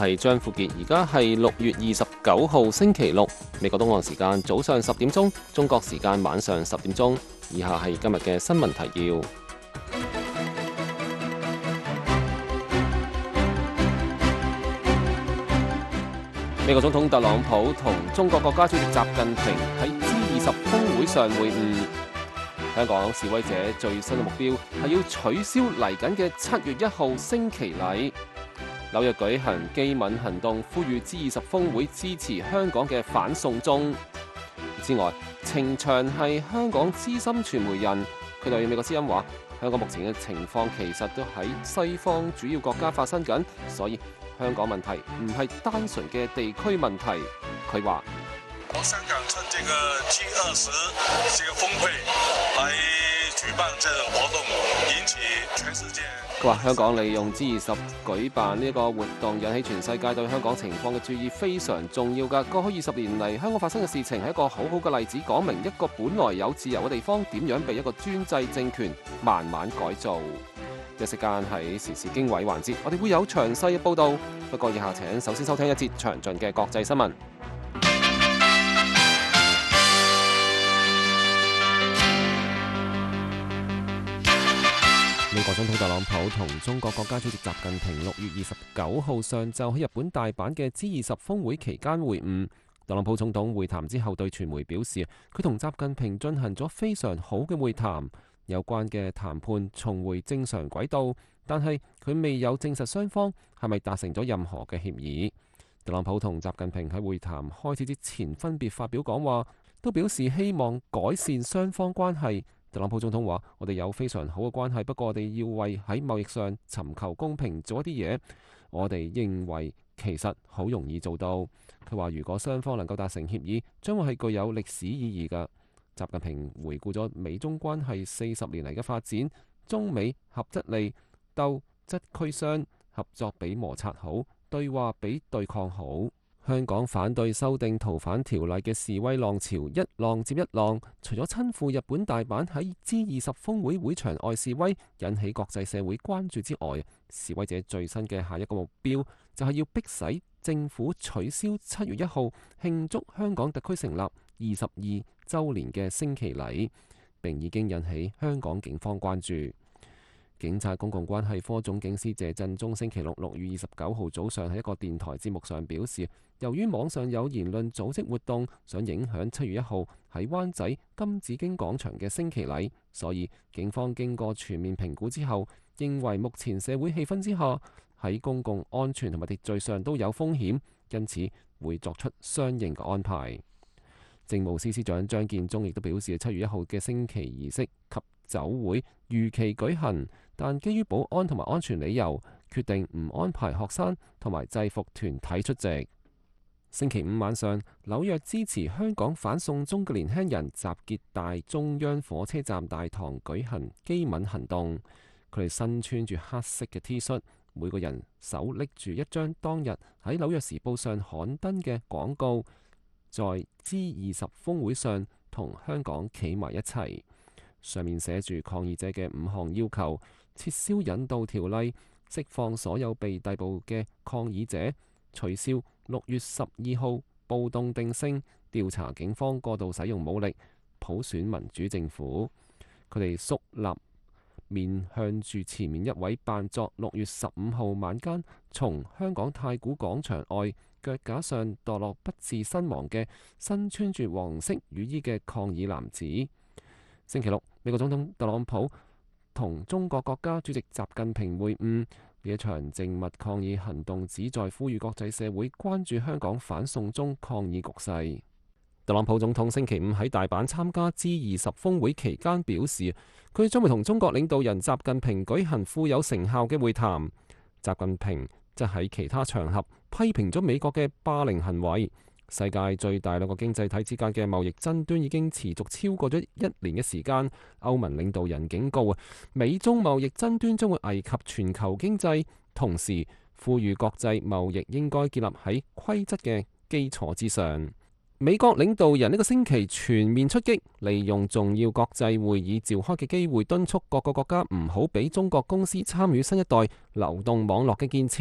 係張富傑，而家係6月29號星期六，美國東岸時間早上10點鐘，中國時間晚上10點鐘。以下係今日嘅新聞提要。美國總統特朗普同中國國家主席習近平喺 G20 峰會上會晤。香港示威者最新嘅目標係要取消嚟緊嘅7月1號升旗禮。紐約舉行基民行動，呼籲 G20 峰會支持香港嘅反送中。之外，程翔係香港資深傳媒人，佢對美國之音話：香港目前嘅情況其實都喺西方主要國家發生緊，所以香港問題唔係單純嘅地區問題。佢話： 香港趁這個 G20 這個峰會來舉辦這種活動，引起全世界。 佢話香港利用 G20 舉辦呢個活動，引起全世界對香港情況嘅注意，非常重要㗎。過去20年嚟，香港發生嘅事情係一個好好嘅例子，講明一個本來有自由嘅地方點樣被一個專制政權慢慢改造。一息間喺時事經緯環節，我哋會有詳細嘅報導。不過以下請首先收聽一節詳盡嘅國際新聞。美國總統特朗普同中國國家主席習近平6月29號上晝喺日本大阪嘅 G20 峰會期間會晤。特朗普總統會談之後對傳媒表示，佢同習近平進行咗非常好嘅會談，有關嘅談判重回正常軌道，但係佢未有證實雙方係咪達成咗任何嘅協議。特朗普同習近平喺會談開始之前分別發表講話，都表示希望改善雙方關係。特朗普總統話：我哋有非常好嘅關係，不過我哋要為喺貿易上尋求公平做一啲嘢。我哋認為其實好容易做到。佢話如果雙方能夠達成協議，將會係具有歷史意義㗎。習近平回顧咗美中關係40年嚟嘅發展，中美合則利，鬥則俱傷，合作比摩擦好，對話比對抗好。香港反對修訂逃犯條例嘅示威浪潮一浪接一浪，除咗親赴日本大阪喺 G20 峰會會場外示威，引起國際社會關注之外，示威者最新嘅下一個目標就係要迫使政府取消7月1號慶祝香港特區成立22週年嘅升旗禮，並已經引起香港警方關注。警察公共關係科總警司謝振中星期六6月29號早上喺一個電台節目上表示，由於網上有言論組織活動，想影響7月1號喺灣仔金紫荊廣場嘅升旗禮，所以警方經過全面評估之後，認為目前社會氣氛之下，喺公共安全同埋秩序上都有風險，因此會作出相應嘅安排。政務司司長張建宗亦都表示，7月1號嘅升旗儀式及酒會如期舉行，但基於保安同埋安全理由，決定唔安排學生同埋制服團體出席。星期五晚上，紐約支持香港反送中嘅年輕人集結大中央火車站大堂舉行基民行動，佢哋身穿住黑色嘅 T 恤，每個人手拎住一張當日喺紐約時報上刊登嘅廣告，在 G20 峰會上同香港企埋一齊。上面寫住抗議者嘅5項要求：撤銷引渡條例，釋放所有被逮捕嘅抗議者，取消6月12號暴動定性，調查警方過度使用武力，普選民主政府。佢哋肅立面向住前面一位扮作6月15號晚間從香港太古廣場外腳架上墮落不治身亡嘅身穿住黃色雨衣嘅抗議男子。星期六，美國總統特朗普同中國國家主席習近平會晤，呢一場靜默抗議行動旨在呼籲國際社會關注香港反送中抗議局勢。特朗普總統星期五喺大阪參加 G20 峰會期間表示，佢將會同中國領導人習近平舉行富有成效嘅會談。習近平則喺其他場合批評咗美國嘅霸凌行為。世界最大兩個經濟體之間嘅貿易爭端已經持續超過咗1年嘅時間。歐盟領導人警告美中貿易爭端將會危及全球經濟，同時呼籲國際貿易應該建立喺規則嘅基礎之上。美國領導人呢個星期全面出擊，利用重要國際會議召開嘅機會，敦促各個國家唔好俾中國公司參與新一代流動網絡嘅建設。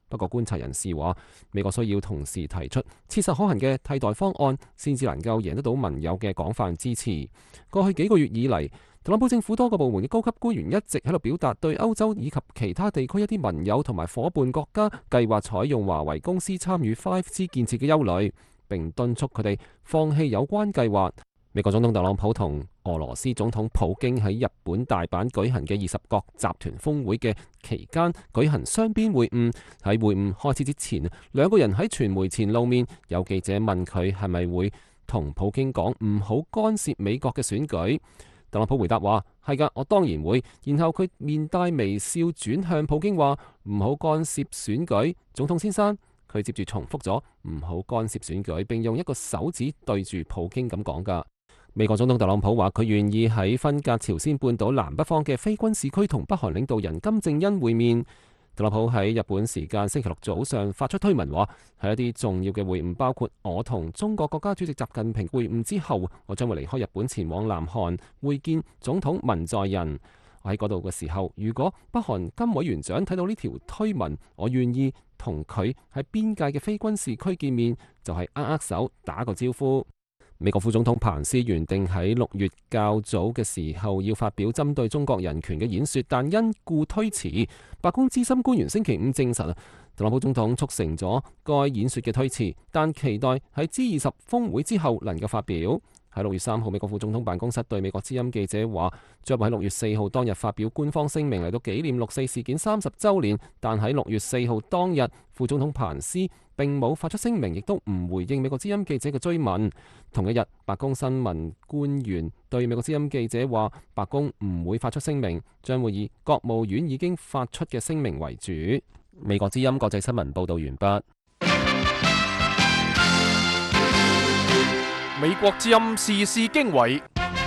不過觀察人士話，美國需要同時提出切實可行嘅替代方案，先至能夠贏得到盟友嘅廣泛支持。過去幾個月以嚟，特朗普政府多個部門嘅高級官員一直喺度表達對歐洲以及其他地區一啲盟友同埋夥伴國家計劃採用華為公司參與 5G 建設嘅憂慮，並敦促佢哋放棄有關計劃。美國總統特朗普同俄羅斯總統普京喺日本大阪舉行嘅20國集團峰會嘅期間舉行雙邊會晤。喺會晤開始之前，兩個人喺傳媒前露面，有記者問佢係咪會同普京講唔好干涉美國嘅選舉。特朗普回答話：係㗎，我當然會。然後佢面帶微笑轉向普京話：唔好干涉選舉，總統先生。佢接住重複咗唔好干涉選舉，並用一個手指對住普京咁講㗎。美國總統特朗普話佢願意喺分隔朝鮮半島南北方嘅非軍事區同北韓領導人金正恩會面。特朗普喺日本時間星期六早上發出推文話：喺一啲重要嘅會晤，包括我同中國國家主席習近平會晤之後，我將會離開日本前往南韓會見總統文在寅。我喺嗰度嘅時候，如果北韓金委員長睇到呢條推文，我願意同佢喺邊界嘅非軍事區見面，就係握手打個招呼。美國副總統彭斯原定喺6月較早嘅時候要發表針對中國人權嘅演說，但因故推遲。白宮資深官員星期五證實，特朗普總統促成咗該演說嘅推遲，但期待喺 G20 峰會之後能夠發表。喺6月3號，美國副總統辦公室對美國之音記者話，將會喺6月4號當日發表官方聲明嚟到紀念6·4事件30週年。但喺6月4號當日，副總統彭斯並冇發出聲明，亦都唔回應美國之音記者嘅追問。同一日，白宮新聞官員對美國之音記者話，白宮唔會發出聲明，將會以國務院已經發出嘅聲明為主。美國之音國際新聞報道完畢。 美國之音時事經緯，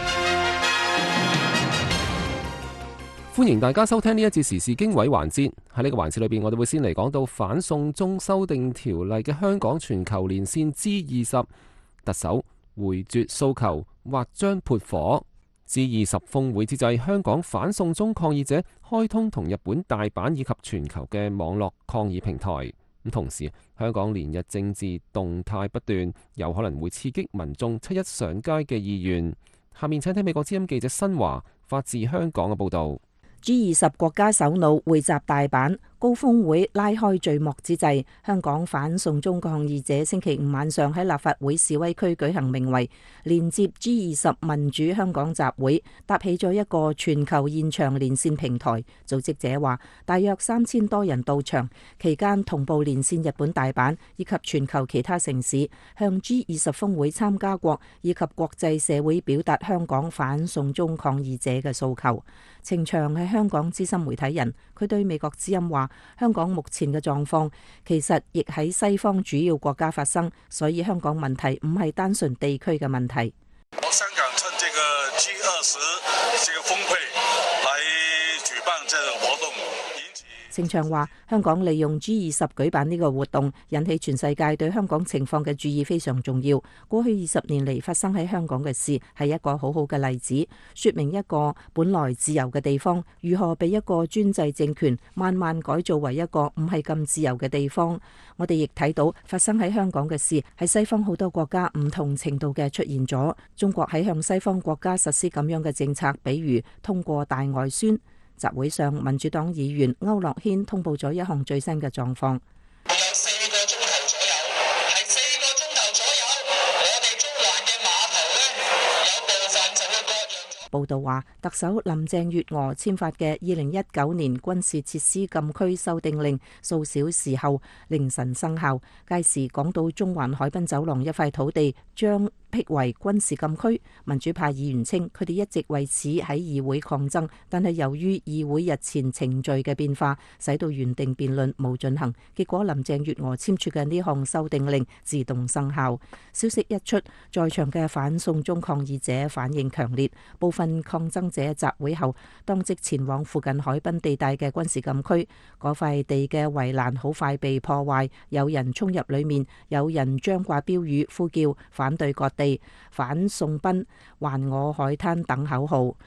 歡迎大家收聽呢一節時事經緯環節。喺呢個環節裏邊，我哋會先嚟講到反送中修訂條例嘅香港全球連線 G20，特首回絕訴求或將撥火。G20 峰會之際，香港反送中抗議者開通同日本大阪以及全球嘅網絡抗議平台。同時，香港連日政治動態不斷，有可能會刺激民眾七一上街嘅意願。下面請聽美國之音記者新華發自香港嘅報導。 G20 國家首腦匯集大阪，高峰會拉開序幕之際，香港反送中抗議者星期五晚上喺立法會示威區舉行名為連接 G20 民主香港集會，搭起咗一個全球現場連線平台。組織者話，大約3000多人到場，期間同步連線日本大阪以及全球其他城市，向 G20 峰會參加國以及國際社會表達香港反送中抗議者嘅訴求。程翔係香港資深媒體人，佢對美國之音話，香港目前嘅狀況其實亦喺西方主要國家發生，所以香港問題唔係單純地區嘅問題。 香港趁這個 G20 這個峰會來舉辦這個活動。 程翔話，香港利用 G20 舉辦呢個活動，引起全世界對香港情況嘅注意非常重要。過去20年嚟發生喺香港嘅事係一個好好嘅例子，說明一個本來自由嘅地方如何被一個專制政權慢慢改造為一個唔係咁自由嘅地方。我哋亦睇到發生喺香港嘅事喺西方好多國家唔同程度嘅出現咗。中國喺向西方國家實施咁樣嘅政策，比如通過大外宣。集會上，民主黨議員區諾軒通報咗一項最新嘅狀況。 有4個鐘頭左右，係4個鐘頭左右，我哋中環嘅碼頭呢，有部分就會割讓咗。 報道話，特首林鄭月娥簽發嘅2019年軍事設施禁區修訂令，數小時後凌晨生效。屆時，港島中環海濱走廊一塊土地將辟為軍事禁區。民主派議員稱，佢哋一直為此喺議會抗爭，但係由於議會日前程序嘅變化，使到原定辯論冇進行。結果林鄭月娥簽署嘅呢項修訂令自動生效。消息一出，在場嘅反送中抗議者反應強烈，部分抗爭者集會後當即前往附近海濱地帶嘅軍事禁區。嗰塊地嘅圍欄好快被破壞，有人衝入裏面，有人張掛標語呼叫反對割地、反送賓、還我海灘等口號。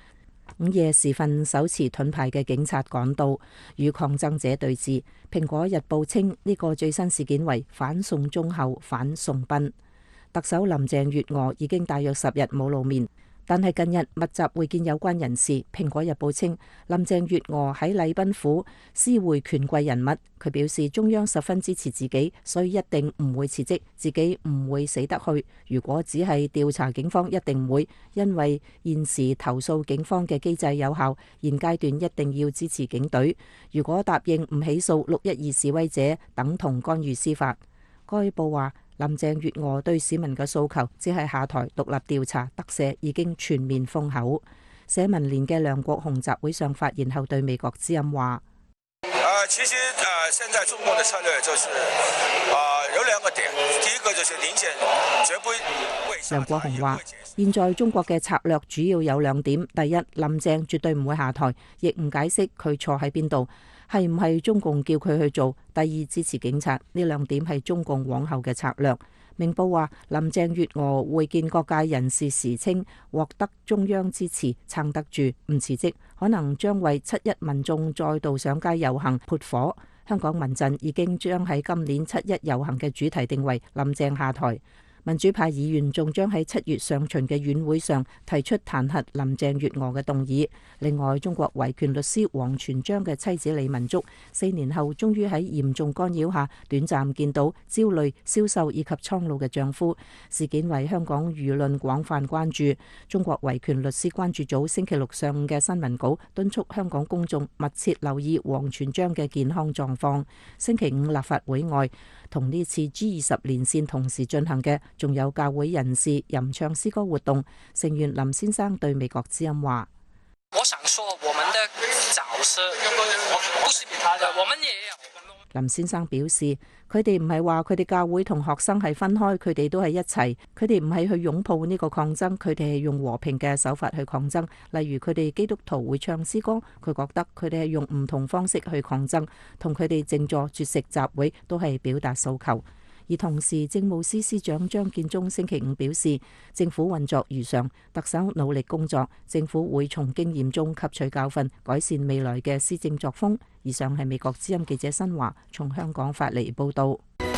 午夜時分，手持盾牌嘅警察趕到，與抗爭者對峙。蘋果日報稱呢個最新事件為反送中後反送賓。特首林鄭月娥已經大約10日冇露面，但係近日密集會見有關人士。蘋果日報稱林鄭月娥喺禮賓府私會權貴人物，佢表示中央十分支持自己，所以一定唔會辭職，自己唔會死得去。如果只係調查警方，一定唔會，因為現時投訴警方嘅機制有效，現階段一定要支持警隊。如果答應唔起訴612示威者，等同干預司法。該報話林鄭月娥對市民嘅訴求只係下台獨立調查，特赦已經全面封口。社民連嘅梁國雄集會上發言後對美國之音話： 其實現在中國的策略就是有兩個點，第一個就是寧簡絕不會。 梁國雄話：現在中國嘅策略主要有2點，第一，林鄭絕對唔會下台，亦唔解釋佢錯喺邊度，係唔係中共叫佢去做；第二，支持警察。呢2點係中共往後嘅策略。明報話林鄭月娥會見各界人士時稱獲得中央支持，撐得住，唔辭職，可能將為7·1民眾再度上街遊行撥火。香港民陣已經將喺今年7·1遊行嘅主題定為林鄭下台。民主派議員仲將喺7月上旬嘅院會上提出彈劾林鄭月娥嘅動議。另外，中國維權律師王全璋嘅妻子李文竹4年後終於喺嚴重干擾下短暫見到焦慮、消瘦以及蒼老嘅丈夫。事件為香港輿論廣泛關注。中國維權律師關注組星期六上午嘅新聞稿敦促香港公眾密切留意王全璋嘅健康狀況。星期五立法會外，同呢次 G20 連線同時進行嘅仲有教會人士吟唱詩歌活動。成員林先生對美國之音話： 我想說，我們的早是不是比他的，我們也有。 林先生表示，佢哋唔係話佢哋教會同學生係分開，佢哋都係一齊。佢哋唔係去擁抱呢個抗爭，佢哋係用和平嘅手法去抗爭。例如佢哋基督徒會唱詩歌，佢覺得佢哋係用唔同方式去抗爭，同佢哋靜坐絕食集會都係表達訴求。而同時，政務司司長張建宗星期五表示，政府運作如常，特首努力工作，政府會從經驗中吸取教訓，改善未來嘅施政作風。以上係美國之音記者新華從香港發嚟報導。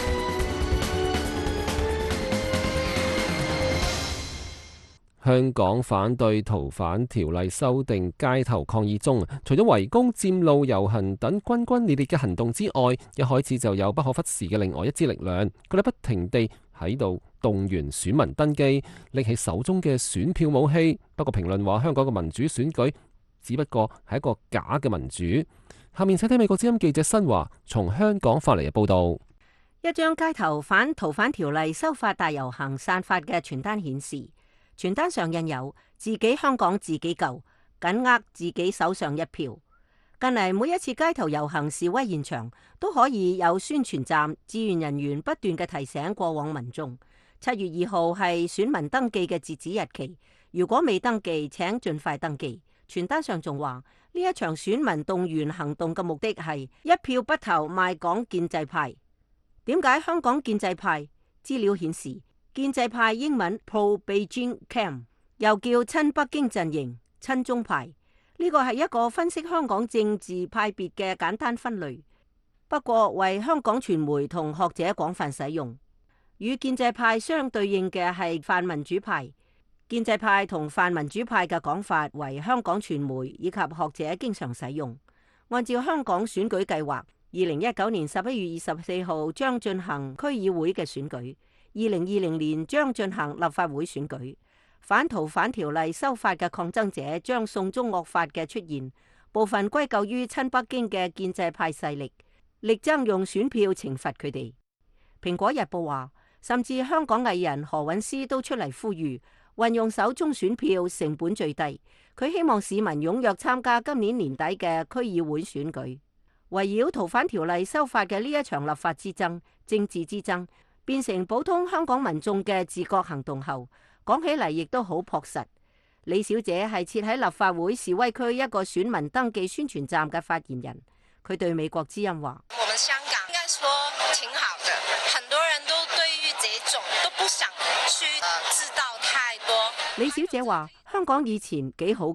香港反對逃犯條例修訂街頭抗議中，除咗圍攻、佔路、遊行等轟轟烈烈嘅行動之外，一開始就有不可忽視嘅另外一支力量，佢哋不停地喺度動員選民登記，拎起手中嘅選票武器。不過評論話，香港嘅民主選舉只不過係一個假嘅民主。下面請聽美國之音記者新華從香港發嚟嘅報導。 一張街頭反逃犯條例修法大遊行散發嘅傳單顯示，傳單上印有自己香港自己救，緊握自己手上一票。近嚟每一次街頭遊行示威現場都可以有宣傳站志願人員不斷嘅提醒過往民眾，7月2號係選民登記嘅截止日期，如果未登記請盡快登記。傳單上仲話，呢一場選民動員行動嘅目的係一票不投賣港建制派。點解香港建制派？資料顯示，建制派英文 Pro-Beijing Camp 又叫親北京陣營、親中派，呢個係一個分析香港政治派別嘅簡單分類，不過為香港傳媒同學者廣泛使用。與建制派相對應嘅係泛民主派，建制派同泛民主派嘅講法為香港傳媒以及學者經常使用。按照香港選舉計劃，2019年11月24號將進行區議會嘅選舉，2020年將進行立法會選舉。反逃犯條例修法嘅抗爭者將送中惡法嘅出現，部分歸咎於親北京嘅建制派勢力，力爭用選票懲罰佢哋。蘋果日報話，甚至香港藝人何韻詩都出嚟呼籲，運用手中選票成本最低。佢希望市民踴躍參加今年年底嘅區議會選舉。圍繞逃犯條例修法嘅呢一場立法之爭、政治之爭，變成普通香港民眾嘅自覺行動後，講起嚟亦都好樸實。李小姐係設喺立法會示威區一個選民登記宣傳站嘅發言人，佢對美國之音話： 我們香港應該說挺好的，很多人都對於這種都不想去知道太多。 李小姐話：香港以前幾好㗎，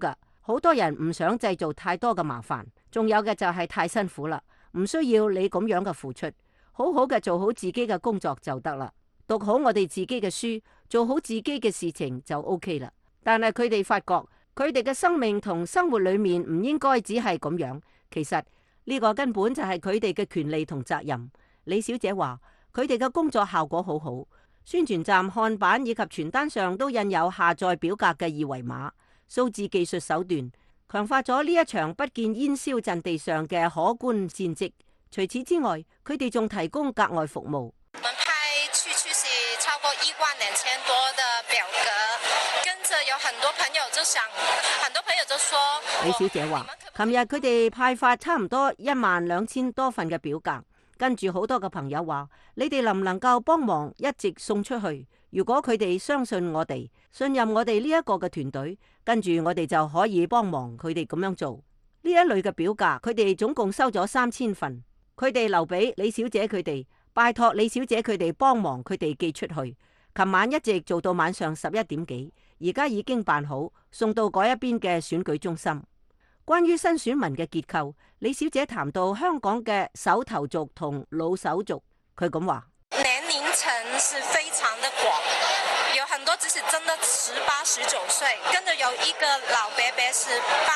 好多人唔想製造太多嘅麻煩，仲有嘅就係太辛苦啦，唔需要你咁樣嘅付出，好好嘅做好自己嘅工作就得啦，讀好我哋自己嘅書，做好自己嘅事情就 OK 啦。但係佢哋發覺，佢哋嘅生命同生活裏面唔應該只係咁樣，其實呢個根本就係佢哋嘅權利同責任。李小姐話，佢哋嘅工作效果好好，宣傳站看板以及傳單上都印有下載表格嘅二維碼，數字技術手段強化咗呢一場不見煙硝陣地上嘅可觀戰績。除此之外，佢哋仲提供格外服務。 我們派去是超過12000多的表格，跟着有很多朋友就說， 李小姐話，琴日佢哋派發差唔多12000多份嘅表格，跟住好多嘅朋友話，你哋能唔能夠幫忙一直送出去？如果佢哋相信我哋，信任我哋呢一個嘅團隊，跟住我哋就可以幫忙佢哋咁樣做。呢一類嘅表格，佢哋總共收咗3000份，佢哋留俾李小姐佢哋，拜託李小姐佢哋幫忙佢哋寄出去。琴晚一直做到晚上11點幾，而家已經辦好，送到嗰一邊嘅選舉中心。關於新選民嘅結構，李小姐談到香港嘅首投族同老手族，佢咁話： 年齡層是非常的廣，有很多只是真的18、19歲，跟住有一個老伯伯是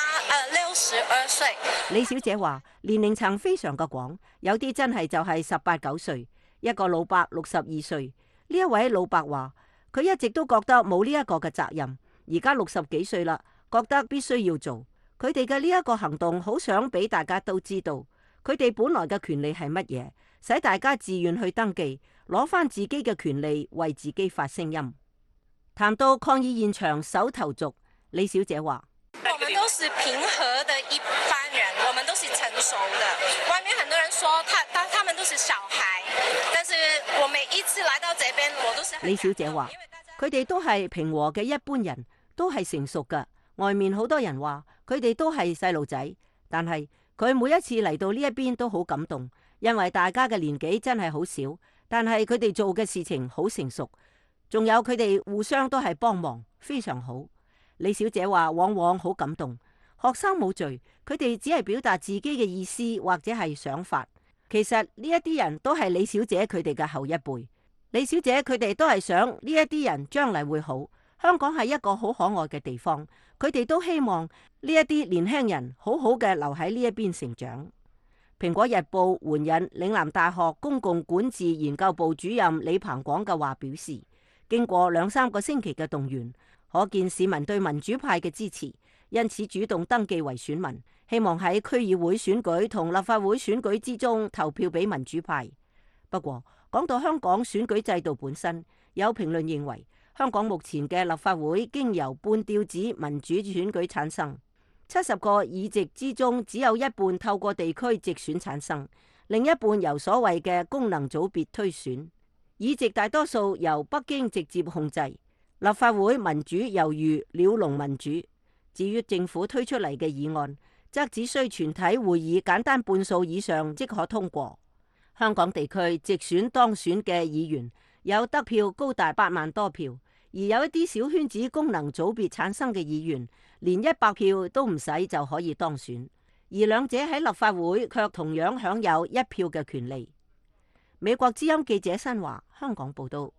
62歲。 李小姐話年齡層非常嘅廣，有啲真係就係18、19歲，一個老伯62歲。呢一位老伯話，佢一直都覺得冇呢一個嘅責任，而家60幾歲啦，覺得必須要做。佢哋嘅呢一個行動，好想俾大家都知道，佢哋本來嘅權利係乜嘢，使大家自願去登記，攞翻自己嘅權利，為自己發聲音。談到抗議現場首投族，李小姐話： 我們都是平和的一般人，我們都是成熟的。外面很多人說他們都是小孩，但是我每一次來到這邊，我都是很。 李小姐話：佢哋都係平和嘅一般人，都係成熟嘅。外面好多人話佢哋都係細路仔，但係佢每一次嚟到呢一邊都好感動，因為大家嘅年紀真係好少，但係佢哋做嘅事情好成熟，仲有佢哋互相都係幫忙，非常好。李小姐話往往好感動，學生冇罪，佢哋只係表達自己嘅意思或者係想法。其實呢一啲人都係李小姐佢哋嘅後一輩，李小姐佢哋都係想呢一啲人將來會好。香港係一個好可愛嘅地方，佢哋都希望呢一啲年輕人好好嘅留喺呢一邊成長。蘋果日報援引嶺南大學公共管治研究部主任李彭廣嘅話表示，經過2、3個星期嘅動員，可見市民對民主派嘅支持，因此主動登記為選民，希望喺區議會選舉同立法會選舉之中投票俾民主派。不過講到香港選舉制度本身，有評論認為，香港目前嘅立法會經由半吊子民主選舉產生，70個議席之中只有一半透過地區直選產生，另一半由所謂嘅功能組別推選，議席大多數由北京直接控制。立法會民主猶如鳥籠民主。至於政府推出嚟嘅議案，則只需全體會議簡單半數以上即可通過。香港地區直選當選嘅議員有得票高達8萬多票，而有一啲小圈子功能組別產生嘅議員，連100票都唔使就可以當選，而兩者喺立法會卻同樣享有1票嘅權利。美國之音記者新華香港報道。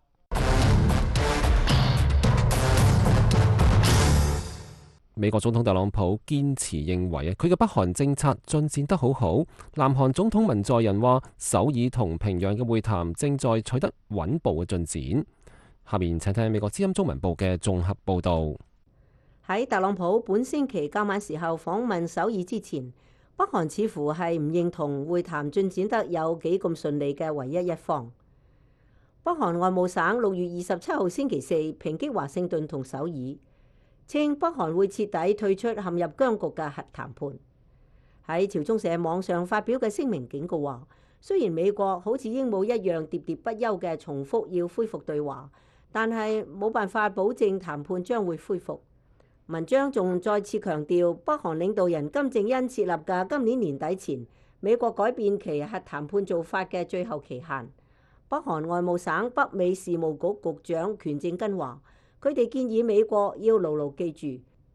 美國總統特朗普堅持認為佢嘅北韓政策進展得好好。南韓總統文在寅話，首爾同平壤嘅會談正在取得穩步嘅進展。下面請聽美國之音中文部嘅綜合報導。 喺特朗普本星期較晚時候訪問首爾之前，北韓似乎係唔認同會談進展得有幾咁順利嘅唯一一方。北韓外務省6月27號星期四抨擊華盛頓同首爾，稱北韓會徹底退出陷入僵局嘅核談判。喺朝中社網上發表嘅聲明警告話，雖然美國好似鸚鵡一樣喋喋不休嘅重複要恢復對話，但係冇辦法保證談判將會恢復。文章仲再次強調，北韓領導人金正恩設立嘅今年年底前美國改變其核談判做法嘅最後期限。北韓外務省北美事務局局長權正根話，佢哋建議美國要牢牢記住，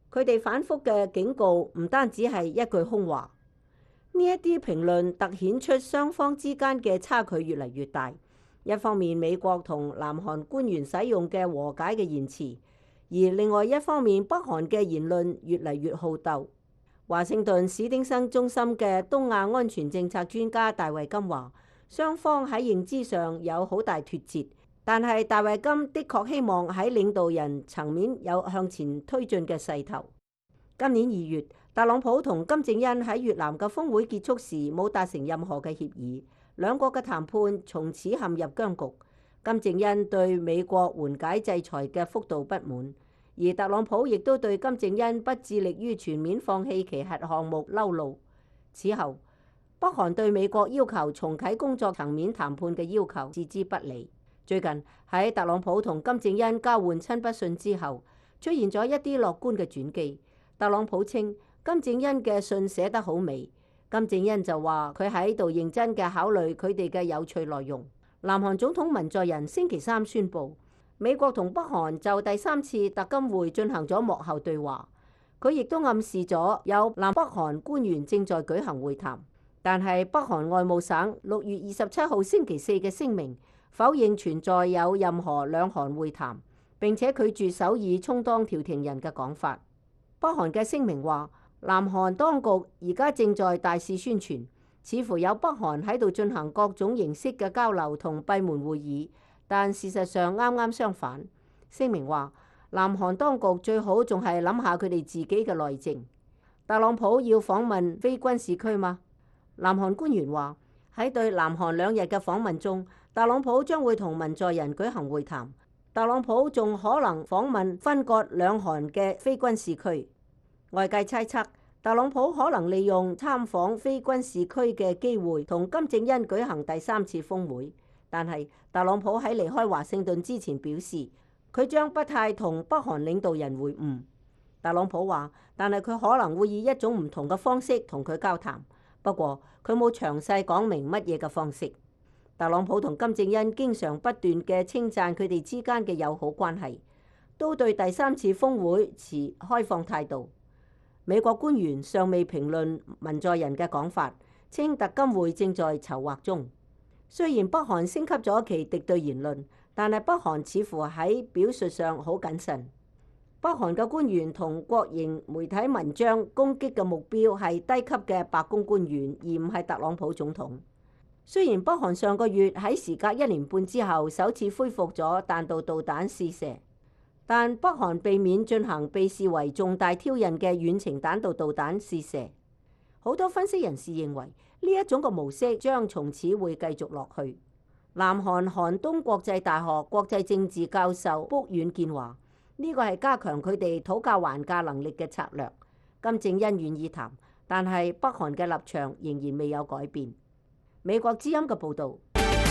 佢哋反覆嘅警告唔單止係一句空話。呢一啲評論突顯出雙方之間嘅差距越嚟越大。一方面，美國同南韓官員使用嘅和解嘅言辭，而另外一方面，北韓嘅言論越嚟越好鬥。華盛頓史丁生中心嘅東亞安全政策專家大衛金話，雙方喺認知上有好大脫節，但係大衛金的確希望喺領導人層面有向前推進嘅勢頭。今年2月，特朗普同金正恩喺越南嘅峰會結束時冇達成任何嘅協議，兩國嘅談判從此陷入僵局。金正恩對美國緩解制裁嘅幅度不滿，而特朗普亦都對金正恩不致力於全面放棄其核項目嬲怒。此後，北韓對美國要求重啟工作層面談判嘅要求置之不理。最近喺特朗普同金正恩交換親筆信之後，出現咗一啲樂觀嘅轉機。特朗普稱金正恩嘅信寫得好美，金正恩就話佢喺度認真嘅考慮佢哋嘅有趣內容。南韓總統文在寅星期三宣布，美國同北韓就第3次特金會進行咗幕後對話。佢亦都暗示咗有南北韓官員正在舉行會談，但係北韓外務省6月27號星期四嘅聲明否認存在有任何兩韓會談，並且拒絕首爾充當調停人嘅講法。北韓嘅聲明話，南韓當局而家正在大肆宣傳，似乎有北韓喺度進行各種形式嘅交流同閉門會議，但事實上啱啱相反。聲明話，南韓當局最好仲係諗下佢哋自己嘅內政。特朗普要訪問非軍事區嗎？南韓官員話，喺對南韓2日嘅訪問中，特朗普將會同文在寅舉行會談。特朗普仲可能訪問分割兩韓嘅非軍事區。外界猜測，特朗普可能利用參訪非軍事區嘅機會同金正恩舉行第3次峰會。但係特朗普喺離開華盛頓之前表示，佢將不太同北韓領導人會晤。特朗普話，但係佢可能會以一種唔同嘅方式同佢交談，不過佢冇詳細講明乜嘢嘅方式。特朗普同金正恩經常不斷嘅稱讚佢哋之間嘅友好關係，都對第3次峰會持開放態度。美國官員尚未評論文在寅嘅講法，稱特金會正在籌劃中。雖然北韓升級咗其敵對言論，但係北韓似乎喺表述上好謹慎。北韓嘅官員同國營媒體文章攻擊嘅目標係低級嘅白宮官員，而唔係特朗普總統。雖然北韓上個月喺時隔1年半之後首次恢復咗彈道導彈試射，但北韓避免進行被視為重大挑釁嘅遠程彈道導彈試射。好多分析人士認為呢一種嘅模式將從此會繼續落去。南韓韓東國際大學國際政治教授卜遠健話：呢個係加強佢哋討價還價能力嘅策略。金正恩願意談，但係北韓嘅立場仍然未有改變。美國之音嘅報導。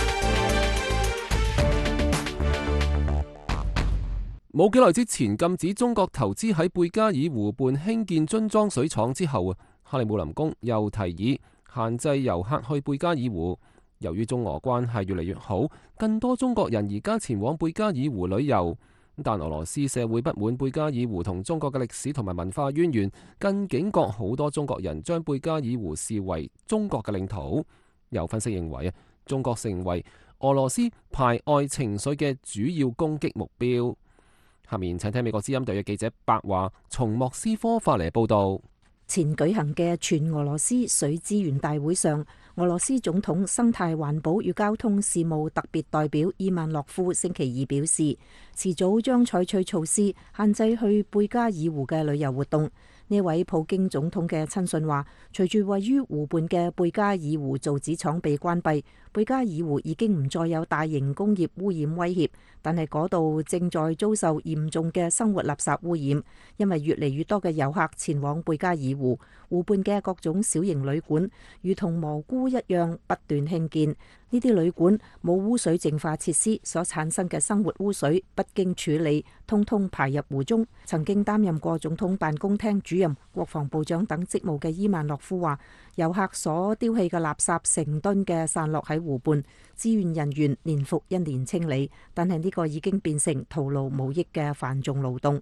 冇幾耐之前禁止中國投資喺貝加爾湖畔興建樽裝水廠之後克里姆林宮又提議限制遊客去貝加爾湖。由於中俄關係越嚟越好，更多中國人而家前往貝加爾湖旅遊。但俄羅斯社會不滿貝加爾湖同中國嘅歷史同埋文化淵源，更警覺好多中國人將貝加爾湖視為中國嘅領土。有分析認為中國成為俄羅斯排外情緒嘅主要攻擊目標。下面請聽美國之音特約記者白華從莫斯科發嚟報道。 前舉行嘅全俄羅斯水資源大會上，俄羅斯總統生態環保與交通事務特別代表伊萬諾夫星期二表示，遲早將採取措施限制去貝加爾湖嘅旅遊活動。呢位普京總統嘅親信話，隨住位於湖畔嘅貝加爾湖造紙廠被關閉，貝加爾湖已經唔再有大型工業污染威脅，但係嗰度正在遭受嚴重嘅生活垃圾污染，因為越嚟越多嘅遊客前往貝加爾湖，湖畔嘅各種小型旅館如同蘑菇一樣不斷興建。呢啲旅館冇污水淨化設施，所產生嘅生活污水不經處理，通通排入湖中。曾經擔任過總統辦公廳主任、國防部長等職務嘅伊萬諾夫話，遊客所丟棄嘅垃圾成噸嘅散落喺湖畔，志願人員年復一年清理，但係呢個已經變成徒勞無益嘅繁重勞動。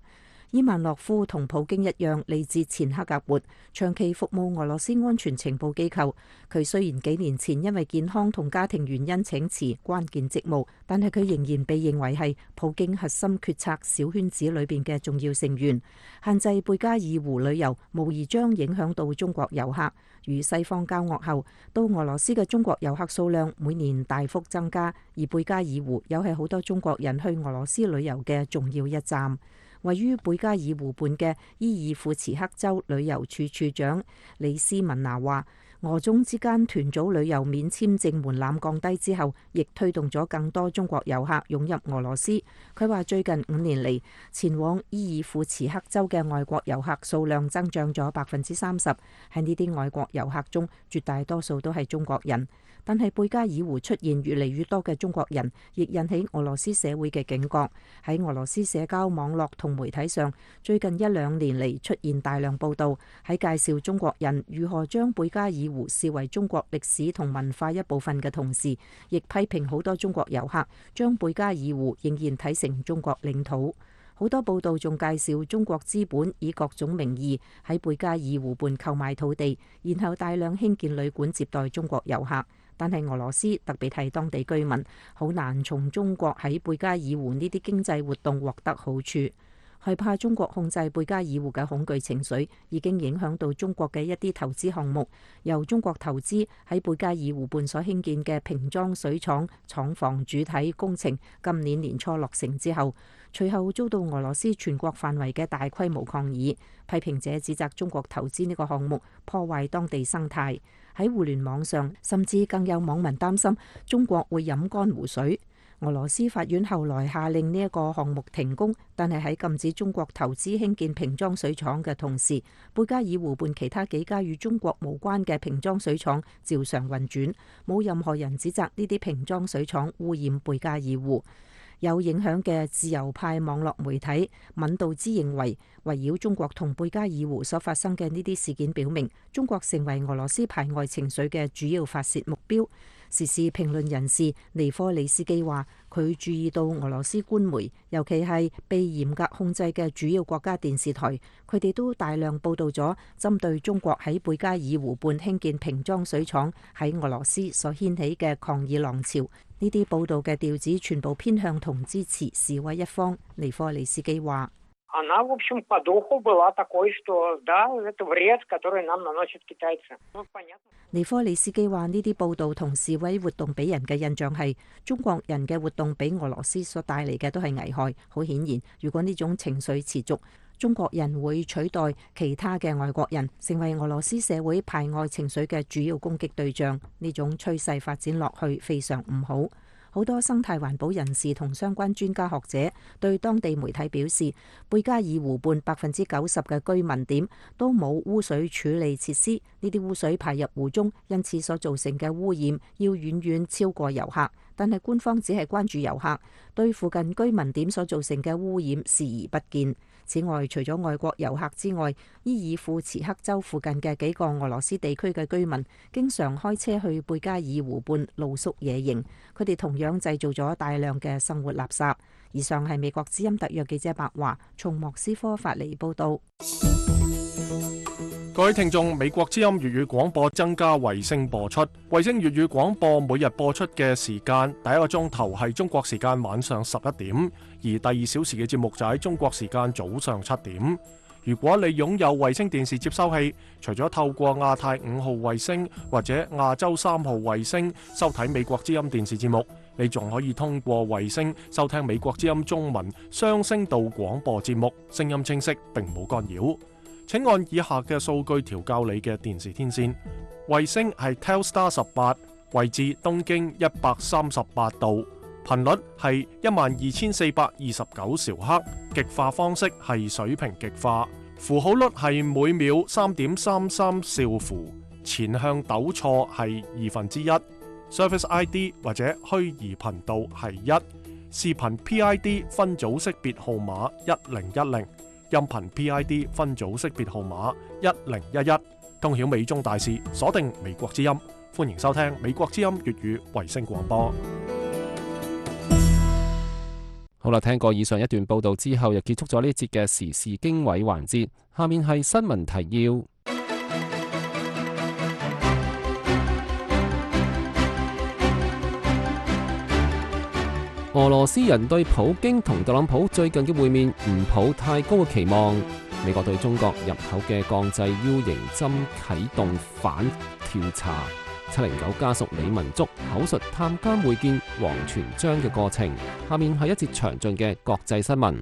伊萬諾夫同普京一樣嚟自前克格勃，長期服務俄羅斯安全情報機構。佢雖然幾年前因為健康同家庭原因請辭關鍵職務，但係佢仍然被認為係普京核心決策小圈子裏邊嘅重要成員。限制貝加爾湖旅遊無疑將影響到中國遊客。與西方交惡後，到俄羅斯嘅中國遊客數量每年大幅增加，而貝加爾湖又係好多中國人去俄羅斯旅遊嘅重要一站。位於貝加爾湖畔嘅伊爾庫茨克州旅遊處處長李斯文娜話，俄中之間團組旅遊免簽證門檻降低之後，亦推動咗更多中國遊客湧入俄羅斯。佢話最近5年嚟，前往伊爾庫茨克州嘅外國遊客數量增長咗30%。喺呢啲外國遊客中，絕大多數都係中國人。但係貝加爾湖出現越嚟越多嘅中國人，亦引起俄羅斯社會嘅警覺。喺俄羅斯社交網絡同媒體上，最近1-2年嚟出現大量報導，喺介紹中國人如何將貝加爾湖視為中國歷史同文化一部分嘅同時，亦批評好多中國遊客將貝加爾湖仍然睇成中國領土。好多報道仲介紹中國資本以各種名義喺貝加爾湖畔購買土地，然後大量興建旅館接待中國遊客。但係俄羅斯特別係當地居民好難從中國喺貝加爾湖呢啲經濟活動獲得好處。害怕中國控制貝加爾湖嘅恐懼情緒已經影響到中國嘅一啲投資項目。由中國投資喺貝加爾湖畔所興建嘅瓶裝水廠廠房主體工程，今年年初落成之後，隨後遭到俄羅斯全國範圍嘅大規模抗議。批評者指責中國投資呢個項目破壞當地生態。喺互聯網上，甚至更有網民擔心中國會飲乾湖水。俄羅斯法院後來下令呢一個項目停工，但係喺禁止中國投資興建瓶裝水廠嘅同時，貝加爾湖畔其他幾家與中國無關嘅瓶裝水廠照常運轉，冇任何人指責呢啲瓶裝水廠污染貝加爾湖。有影響嘅自由派網絡媒體敏道茲認為，圍繞中國同貝加爾湖所發生嘅呢啲事件表明，中國成為俄羅斯排外情緒嘅主要發洩目標。時事評論人士尼科里斯基話，佢注意到俄羅斯官媒，尤其係被嚴格控制嘅主要國家電視台，佢哋都大量報導咗針對中國喺貝加爾湖畔興建瓶裝水廠喺俄羅斯所掀起嘅抗議浪潮。呢啲報導嘅調子全部偏向同支持示威一方。尼科里斯基話：尼科里斯基話呢啲報導同示威活動俾人嘅印象係中國人嘅活動俾俄羅斯所帶嚟嘅都係危害。好顯然，如果呢種情緒持續，中國人會取代其他嘅外國人，成為俄羅斯社會排外情緒嘅主要攻擊對象。呢種趨勢發展落去非常唔好。好多生態環保人士同相關專家學者對當地媒體表示，貝加爾湖畔90%嘅居民點都冇污水處理設施，呢啲污水排入湖中，因此所造成嘅污染要遠遠超過遊客。但係官方只係關注遊客，對附近居民點所造成嘅污染視而不見。此外，除咗外國遊客之外，伊爾庫茨克州附近嘅幾個俄羅斯地區嘅居民經常開車去貝加爾湖畔露宿野營，佢哋同樣製造咗大量嘅生活垃圾。以上係美國之音特約記者白華從莫斯科發嚟報道。 各位聽眾，美國之音粵語廣播增加衛星播出。衛星粵語廣播每日播出嘅時間，第一個鐘頭係中國時間晚上11點，而第2小時嘅節目就喺中國時間早上7點。如果你擁有衛星電視接收器，除咗透過亞太5號衛星或者亞洲3號衛星收睇美國之音電視節目，你仲可以通過衛星收聽美國之音中文雙聲道廣播節目，聲音清晰並冇干擾。請按以下嘅數據調校你嘅電視天線。衛星係 Telstar 18，位置東經138度，頻率係12429兆赫，極化方式係水平極化，符號率係每秒3.33兆符，前向糾錯係1/2，Service ID 或者虛擬頻道係1，視頻 PID 分組識別號碼1010。音頻 PID 分組識別號碼1011，通曉美中大事，鎖定美國之音，歡迎收聽美國之音粵語衛星廣播。 好啦，聽過以上一段報道之後，又結束咗呢節嘅時事經緯環節。下面係新聞提要。俄羅斯人對普京同特朗普最近嘅會面唔抱太高嘅期望。美國對中國入口嘅鋼製 U 型針啟動反調查。709家屬李文竹口述探監會見王全璋嘅過程。下面係一節詳盡嘅國際新聞。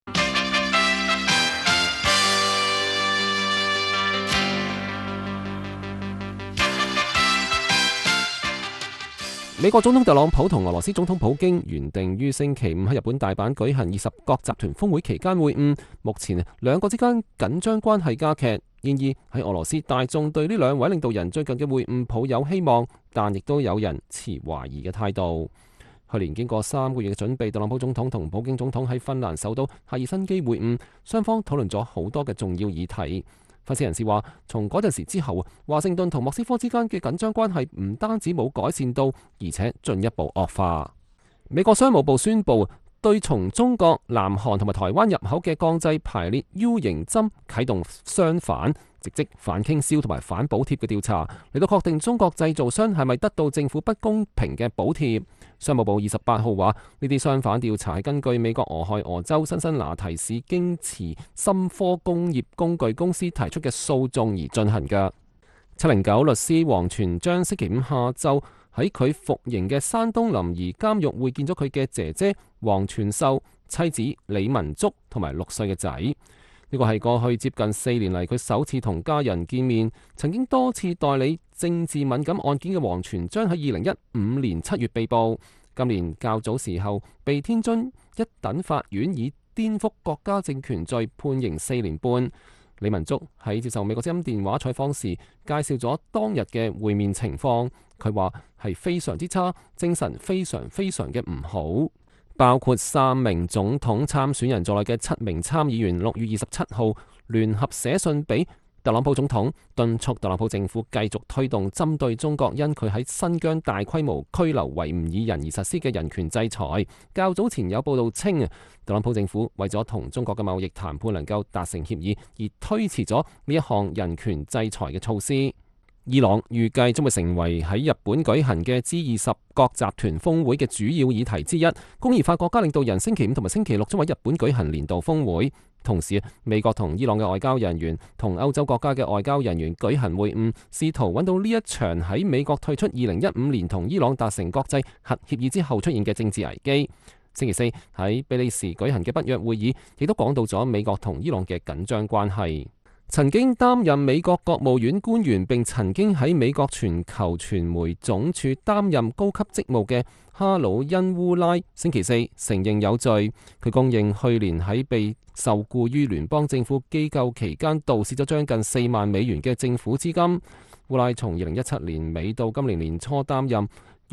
美國總統特朗普同俄羅斯總統普京原定於星期五喺日本大阪舉行20國集團峰會期間會晤，目前兩國之間緊張關係加劇。然而喺俄羅斯大眾對呢兩位領導人最近嘅會晤抱有希望，但亦都有人持懷疑嘅態度。去年經過3個月嘅準備，特朗普總統同普京總統喺芬蘭首都赫爾辛基會晤，雙方討論咗好多嘅重要議題。分析人士話，從嗰陣時之後，華盛頓同莫斯科之間嘅緊張關係唔單止冇改善到，而且進一步惡化。美國商務部宣布對從中國、南韓同埋台灣入口嘅鋼製排列 U 型針啟動雙反，直即反傾銷同埋反補貼嘅調查，嚟到確定中國製造商係咪得到政府不公平嘅補貼。商務部28號話，呢啲雙反調查係根據美國俄亥俄州辛辛那提市京瓷深科工業工具公司提出嘅訴訟而進行嘅。709律師王全璋星期五下晝喺佢服刑嘅山東臨沂監獄會見咗佢嘅姐姐王全秀、妻子李文竹同埋6歲嘅仔。呢個係過去接近4年嚟佢首次同家人見面。曾經多次代理政治敏感案件嘅王全璋喺2015年7月被捕，今年較早時候被天津一等法院以顛覆國家政權罪判刑4年半。李文竹喺接受美國之音電話採訪時介紹咗當日嘅會面情況，佢話係非常之差，精神非常嘅唔好。包括3名總統參選人在內嘅7名參議員6月27號聯合寫信俾特朗普總統，敦促特朗普政府繼續推動針對中國因佢喺新疆大規模拘留維吾爾人而實施嘅人權制裁。較早前有報道稱，特朗普政府為咗同中國嘅貿易談判能夠達成協議，而推遲咗呢一項人權制裁嘅措施。伊朗預計將會成為喺日本舉行嘅 G20 國集團峰會嘅主要議題之一。工業化國家領導人星期五同埋星期六將喺日本舉行年度峰會。同時，美國同伊朗嘅外交人員同歐洲國家嘅外交人員舉行會晤，試圖揾到呢一場喺美國退出2015年同伊朗達成國際核協議之後出現嘅政治危機。星期四喺比利時舉行嘅北約會議，亦都講到咗美國同伊朗嘅緊張關係。曾經擔任美國國務院官員並曾經喺美國全球傳媒總署擔任高級職務嘅哈魯恩烏拉星期四承認有罪。佢供認去年喺被受雇於聯邦政府機構期間盜竊咗將近4萬美元嘅政府資金。烏拉從2017年尾到今年年初擔任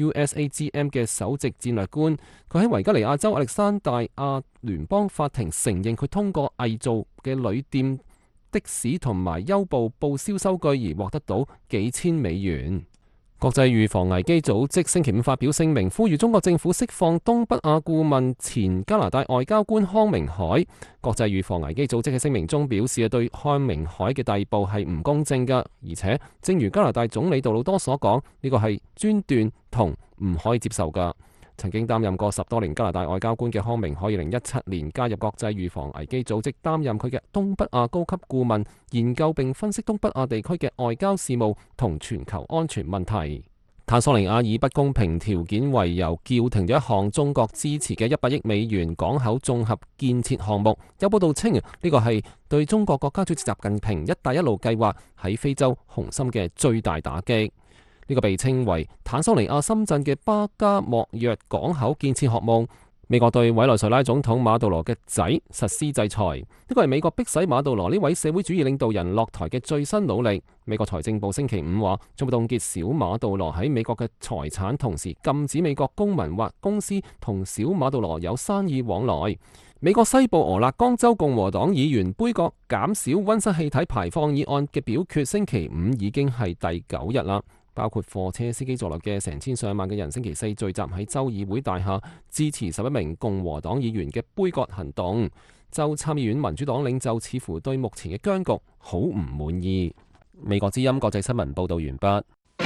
USAGM 嘅首席戰略官。佢喺維吉尼亞州亞歷山大亞聯邦法庭承認佢通過偽造嘅旅店的士同埋優步報銷收據而獲得到幾千美元。國際預防危機組織星期五發表聲明，呼籲中國政府釋放東北亞顧問前加拿大外交官康明凱。國際預防危機組織喺聲明中表示，對康明凱嘅逮捕係唔公正㗎，而且正如加拿大總理杜魯多所講，呢個係專斷同唔可以接受㗎。曾經擔任過10多年加拿大外交官嘅康明凱，2017年加入國際預防危機組織，擔任佢嘅東北亞高級顧問，研究並分析東北亞地區嘅外交事務同全球安全問題。坦桑尼亞以不公平條件為由，叫停咗一項中國支持嘅100億美元港口綜合建設項目。有報道稱，呢個係對中國國家主席習近平「一帶一路」計劃喺非洲雄心嘅最大打擊。呢個被稱為坦桑尼亞深圳嘅巴加莫約港口建設項目，美國對委內瑞拉總統馬杜羅嘅仔實施制裁。呢個係美國迫使馬杜羅呢位社會主義領導人落台嘅最新努力。美國財政部星期五話，將會凍結小馬杜羅喺美國嘅財產，同時禁止美國公民或公司同小馬杜羅有生意往來。美國西部俄勒岡州共和黨議員杯葛減少溫室氣體排放議案嘅表決，星期五已經係第9日啦。 包括貨車司機在內嘅成千上萬嘅人星期四聚集喺州議會大廈，支持11名共和黨議員嘅杯葛行動。州參議院民主黨領袖似乎對目前嘅僵局好唔滿意。美國之音國際新聞報道完畢。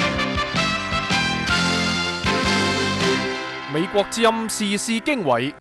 美國之音時事經緯，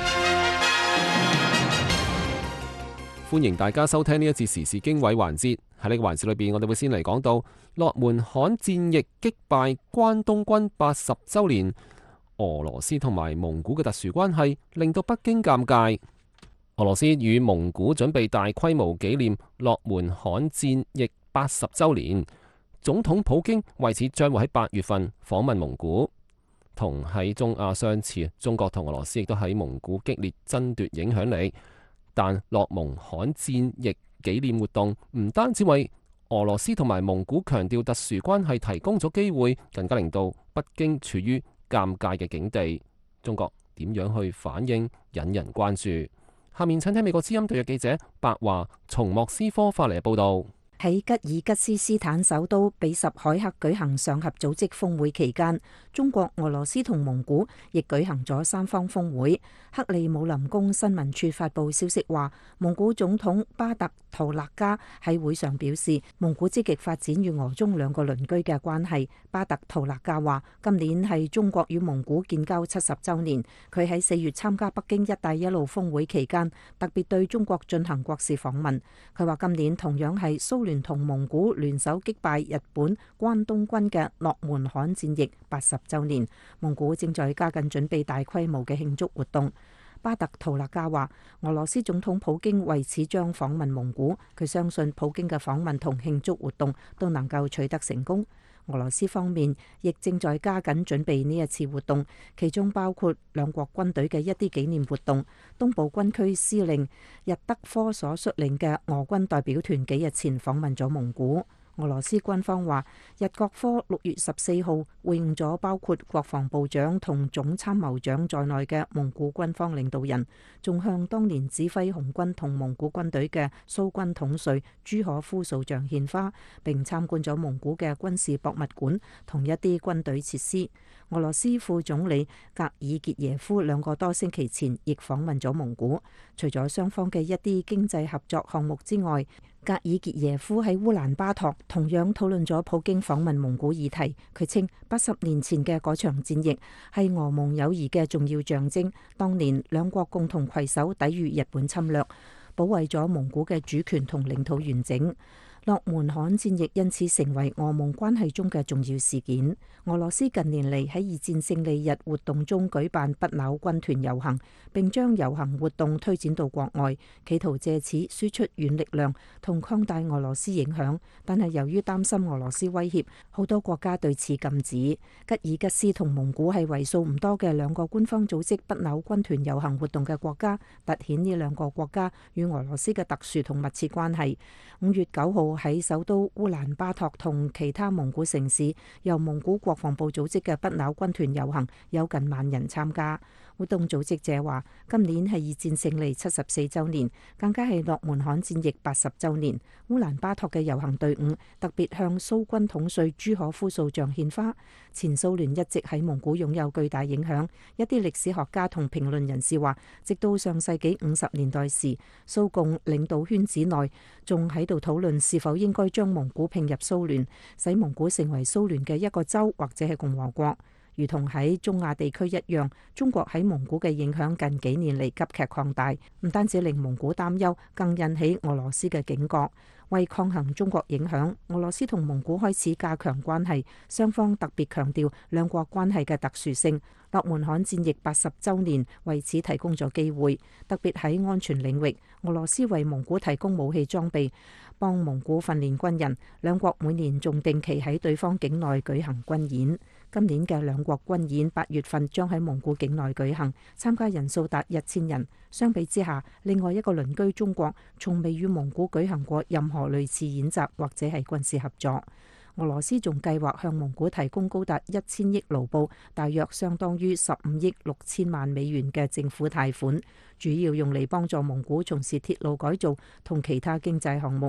歡迎大家收聽呢一節時事經緯環節。喺呢個環節裏邊，我哋會先嚟講到諾門罕戰役擊敗關東軍80週年，俄羅斯同埋蒙古嘅特殊關係令到北京尷尬。俄羅斯與蒙古準備大規模紀念諾門罕戰役80週年，總統普京為此將會喺8月份訪問蒙古。同喺中亞相似，中國同俄羅斯亦都喺蒙古激烈爭奪影響力。但諾門罕戰役紀念活動唔單止為俄羅斯同埋蒙古強調特殊關係提供咗機會，更加令到北京處於尷尬嘅境地。中國點樣去反應，引人關注。下面請聽美國之音特約記者白華從莫斯科發嚟嘅報導。 喺吉爾吉斯斯坦首都比什凱克舉行上合組織峰會期間，中國、俄羅斯同蒙古亦舉行咗三方峰會。克里姆林宮新聞處發布消息話，蒙古總統巴特圖勒加喺會上表示，蒙古積極發展與俄中兩個鄰居嘅關係。巴特圖勒加話，今年係中國與蒙古建交70週年。佢喺4月參加北京一帶一路峰會期間，特別對中國進行國事訪問。佢話今年同樣係蘇聯同蒙古聯手擊敗日本關東軍嘅諾門罕戰役80週年，蒙古正在加緊準備大規模嘅慶祝活動。巴特圖勒加話，俄羅斯總統普京為此將訪問蒙古，佢相信普京嘅訪問同慶祝活動都能夠取得成功。俄羅斯方面亦正在加緊準備呢一次活動，其中包括兩國軍隊嘅一啲紀念活動。東部軍區司令日德科所率領嘅俄軍代表團幾日前訪問咗蒙古。俄羅斯軍方話，日國科6月14號會晤咗包括國防部長同總參謀長在內嘅蒙古軍方領導人，仲向當年指揮紅軍同蒙古軍隊嘅蘇軍統帥朱可夫塑像獻花，並參觀咗蒙古嘅軍事博物館同一啲軍隊設施。俄羅斯副總理格爾傑耶夫2個多星期前亦訪問咗蒙古，除咗雙方嘅一啲經濟合作項目之外，格爾傑耶夫喺烏蘭巴托同樣討論咗普京訪問蒙古議題。佢稱80年前嘅嗰場戰役係俄蒙友誼嘅重要象徵，當年兩國共同攜手抵禦日本侵略，保衛咗蒙古嘅主權同領土完整。諾門罕戰役因此成為俄蒙關係中嘅重要事件。俄羅斯近年嚟喺二戰勝利日活動中舉辦不朽軍團遊行，並將遊行活動推展到國外，企圖借此輸出軟力量同擴大俄羅斯影響。但係由於擔心俄羅斯威脅，好多國家對此禁止。吉爾吉斯同蒙古係為數唔多嘅兩個官方組織不朽軍團遊行活動嘅國家，凸顯呢兩個國家與俄羅斯嘅特殊同密切關係。5月9號喺首都烏蘭巴托同其他蒙古城市，由蒙古國防部組織嘅不朽軍團遊行有近1萬人參加。活動組織者話，今年係二戰勝利74週年，更加係諾門罕戰役80週年。烏蘭巴托嘅遊行隊伍特別向蘇軍統帥朱可夫塑像獻花。前蘇聯一直喺蒙古擁有巨大影響。一啲歷史學家同評論人士話，直到上世紀50年代時，蘇共領導圈子內仲喺度討論是否應該將蒙古併入蘇聯，使蒙古成為蘇聯嘅一個州或者係共和國。如同喺中亞地區一樣，中國喺蒙古嘅影響近幾年嚟急劇擴大，唔單止令蒙古擔憂，更引起俄羅斯嘅警覺。為抗衡中國影響，俄羅斯同蒙古開始加強關係，雙方特別強調兩國關係嘅特殊性。諾門罕戰役80週年為此提供咗機會，特別喺安全領域，俄羅斯為蒙古提供武器裝備，幫蒙古訓練軍人。兩國每年仲定期喺對方境內舉行軍演。今年嘅兩國軍演8月份將喺蒙古境內舉行，參加人數達1000人。相比之下，另外一個鄰居中國從未與蒙古舉行過任何類似演習或者係軍事合作。俄羅斯仲計劃向蒙古提供高達1000億盧布，大約相當於15億6千萬美元嘅政府貸款，主要用嚟幫助蒙古從事鐵路改造同其他經濟項目。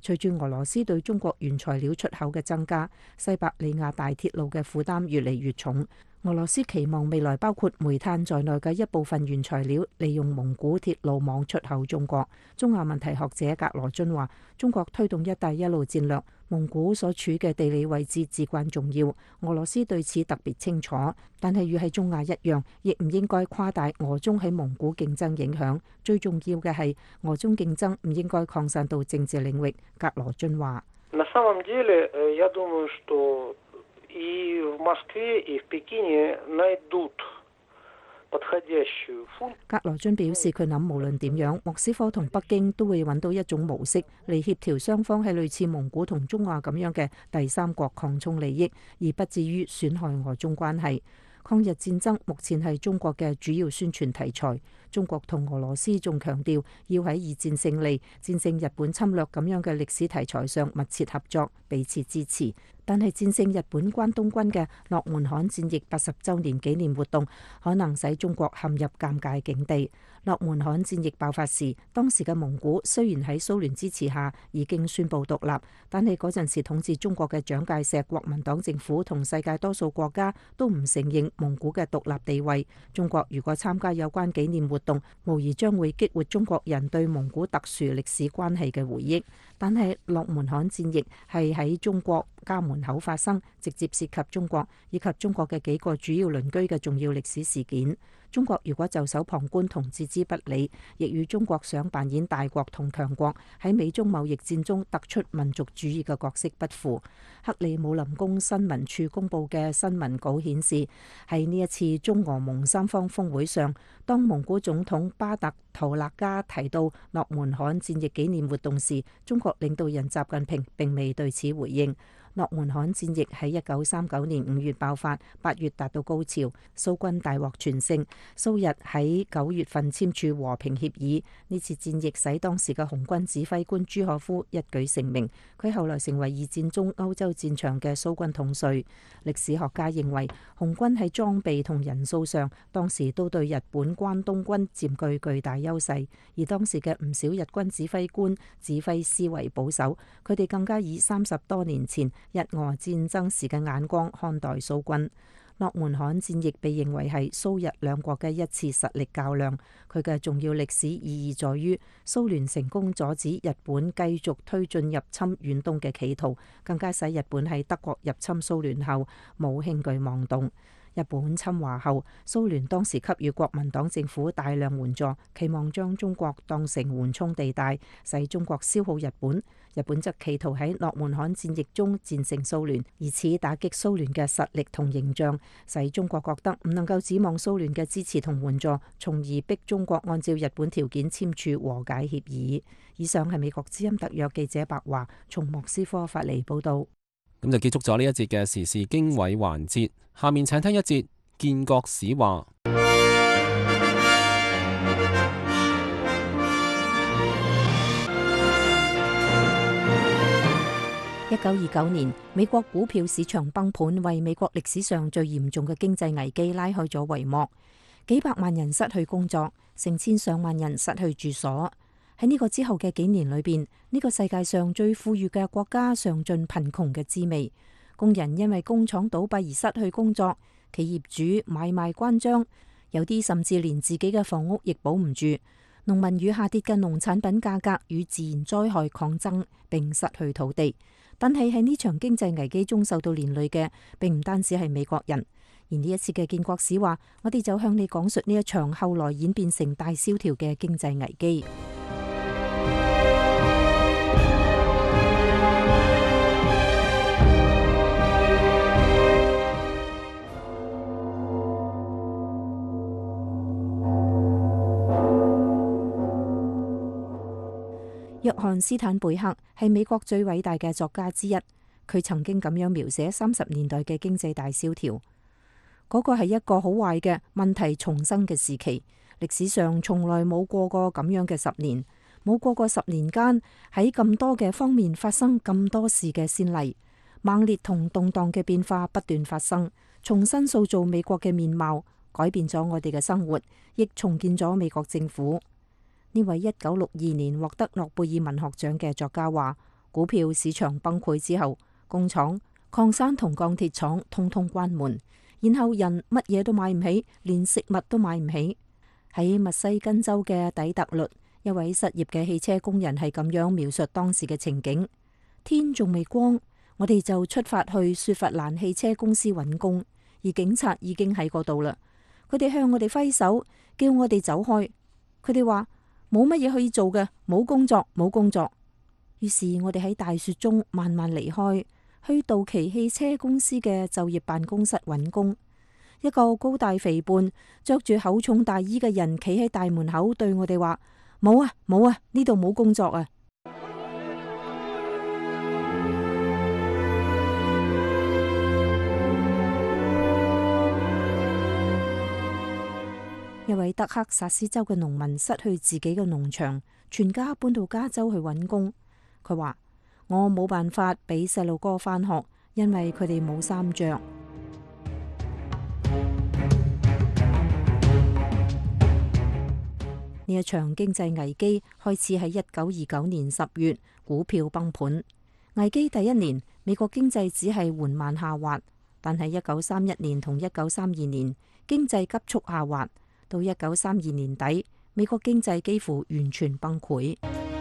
隨住俄羅斯對中國原材料出口嘅增加，西伯利亞大鐵路嘅負擔越嚟越重。俄羅斯期望未來包括煤炭在內嘅一部分原材料利用蒙古鐵路網出口中國。中亞問題學者格羅津話：中國推動一帶一路戰略，蒙古所處嘅地理位置至關重要，俄羅斯對此特別清楚。但係與喺中亞一樣，亦唔應該誇大俄中喺蒙古競爭影響。最重要嘅係俄中競爭唔應該擴散到政治領域。格羅津話。格羅津表示，佢諗無論點樣，莫斯科同北京都會揾到一種模式嚟協調雙方喺類似蒙古同中亞咁樣嘅第三國擴充利益，而不至於損害俄中關係。抗日戰爭目前係中國嘅主要宣傳題材。中國同俄羅斯仲強調要喺二戰勝利、戰勝日本侵略咁樣嘅歷史題材上密切合作，彼此支持。但係戰勝日本關東軍嘅諾門罕戰役80週年紀念活動，可能使中國陷入尷尬境地。諾門罕戰役爆發時，當時嘅蒙古雖然喺蘇聯支持下已經宣布獨立，但係嗰陣時統治中國嘅蔣介石國民黨政府同世界多數國家都唔承認蒙古嘅獨立地位。中國如果參加有關紀念活動，無疑將會激活中國人對蒙古特殊歷史關係嘅回憶。但係諾門罕戰役係喺中國家門口發生，直接涉及中國以及中國嘅幾個主要鄰居嘅重要歷史事件。中國如果袖手旁觀同置之不理，亦與中國想扮演大國同強國喺美中貿易戰中突出民族主義嘅角色不符。克里姆林宮新聞處公佈嘅新聞稿顯示，喺呢一次中俄蒙三方峰會上，當蒙古總統巴特圖勒加提到諾門罕戰役紀念活動時，中國領導人習近平並未對此回應。諾門罕戰役喺1939年5月爆發，8月達到高潮，蘇軍大獲全勝。蘇日喺9月份簽署和平協議。呢次戰役使當時嘅紅軍指揮官朱可夫一舉成名，佢後來成為二戰中歐洲戰場嘅蘇軍統帥。歷史學家認為，紅軍喺裝備同人數上，當時都對日本關東軍佔據巨大優勢，而當時嘅唔少日軍指揮官指揮思維保守，佢哋更加以30多年前日俄戰爭時嘅眼光看待蘇軍。諾門罕戰役被認為係蘇日兩國嘅一次實力較量，佢嘅重要歷史意義在於蘇聯成功阻止日本繼續推進入侵遠東嘅企圖，更加使日本喺德國入侵蘇聯後冇輕舉妄動。日本侵華後，蘇聯當時給予國民黨政府大量援助，期望將中國當成緩衝地帶，使中國消耗日本。日本則企圖喺諾門罕戰役中戰勝蘇聯，以此打擊蘇聯嘅實力同形象，使中國覺得唔能夠指望蘇聯嘅支持同援助，從而逼中國按照日本條件簽署和解協議。以上係美國之音特約記者白華從莫斯科發嚟報道。 咁就結束咗呢一節嘅時事經緯環節，下面請聽一節建國史話。 1929年，美國股票市場崩盤，為美國歷史上最嚴重嘅經濟危機拉開咗帷幕。幾百萬人失去工作，成千上萬人失去住所。喺呢個之後嘅幾年裏邊，呢個世界上最富裕嘅國家嘗盡貧窮嘅滋味。工人因為工廠倒閉而失去工作，企業主買賣關張，有啲甚至連自己嘅房屋亦保唔住。農民與下跌嘅農產品價格與自然災害抗爭，並失去土地。但係喺呢場經濟危機中受到連累嘅，並唔單止係美國人。而呢一次嘅建國史話，我哋就向你講述呢一場後來演變成大蕭條嘅經濟危機。約翰斯坦貝克係美國最偉大嘅作家之一，佢曾經咁樣描寫30年代嘅經濟大蕭條。嗰個係一個好壞嘅問題重生嘅時期，歷史上從來冇過過咁樣嘅10年，冇過過10年間喺咁多嘅方面發生咁多事嘅先例。猛烈同動盪嘅變化不斷發生，重新塑造美國嘅面貌，改變咗我哋嘅生活，亦重建咗美國政府。呢位1962年獲得諾貝爾文學獎嘅作家話： 股票市場崩潰之後，工廠、礦山同鋼鐵廠通通關門，然後人乜嘢都買唔起，連食物都買唔起。喺密西根州嘅底特律，一位失業嘅汽車工人係咁樣描述當時嘅情景：天仲未光，我哋就出發去雪佛蘭汽車公司揾工，而警察已經喺嗰度啦。佢哋向我哋揮手，叫我哋走開。佢哋話冇乜嘢可以做嘅，冇工作，冇工作。於是我哋喺大雪中慢慢離開，去道奇汽車公司嘅就業辦公室揾工。一個高大肥胖、着住厚重大衣嘅人企喺大門口對我哋話：冇啊，冇啊，呢度冇工作啊！一位德克薩斯州嘅農民失去自己嘅農場，全家搬到加州去揾工。佢話：我冇辦法俾細路哥返學，因為佢哋冇衫着。呢一場經濟危機開始喺1929年10月，股票崩盤。危機第一年，美國經濟只係緩慢下滑，但係1931年同1932年經濟急速下滑，到1932年底，美國經濟幾乎完全崩潰。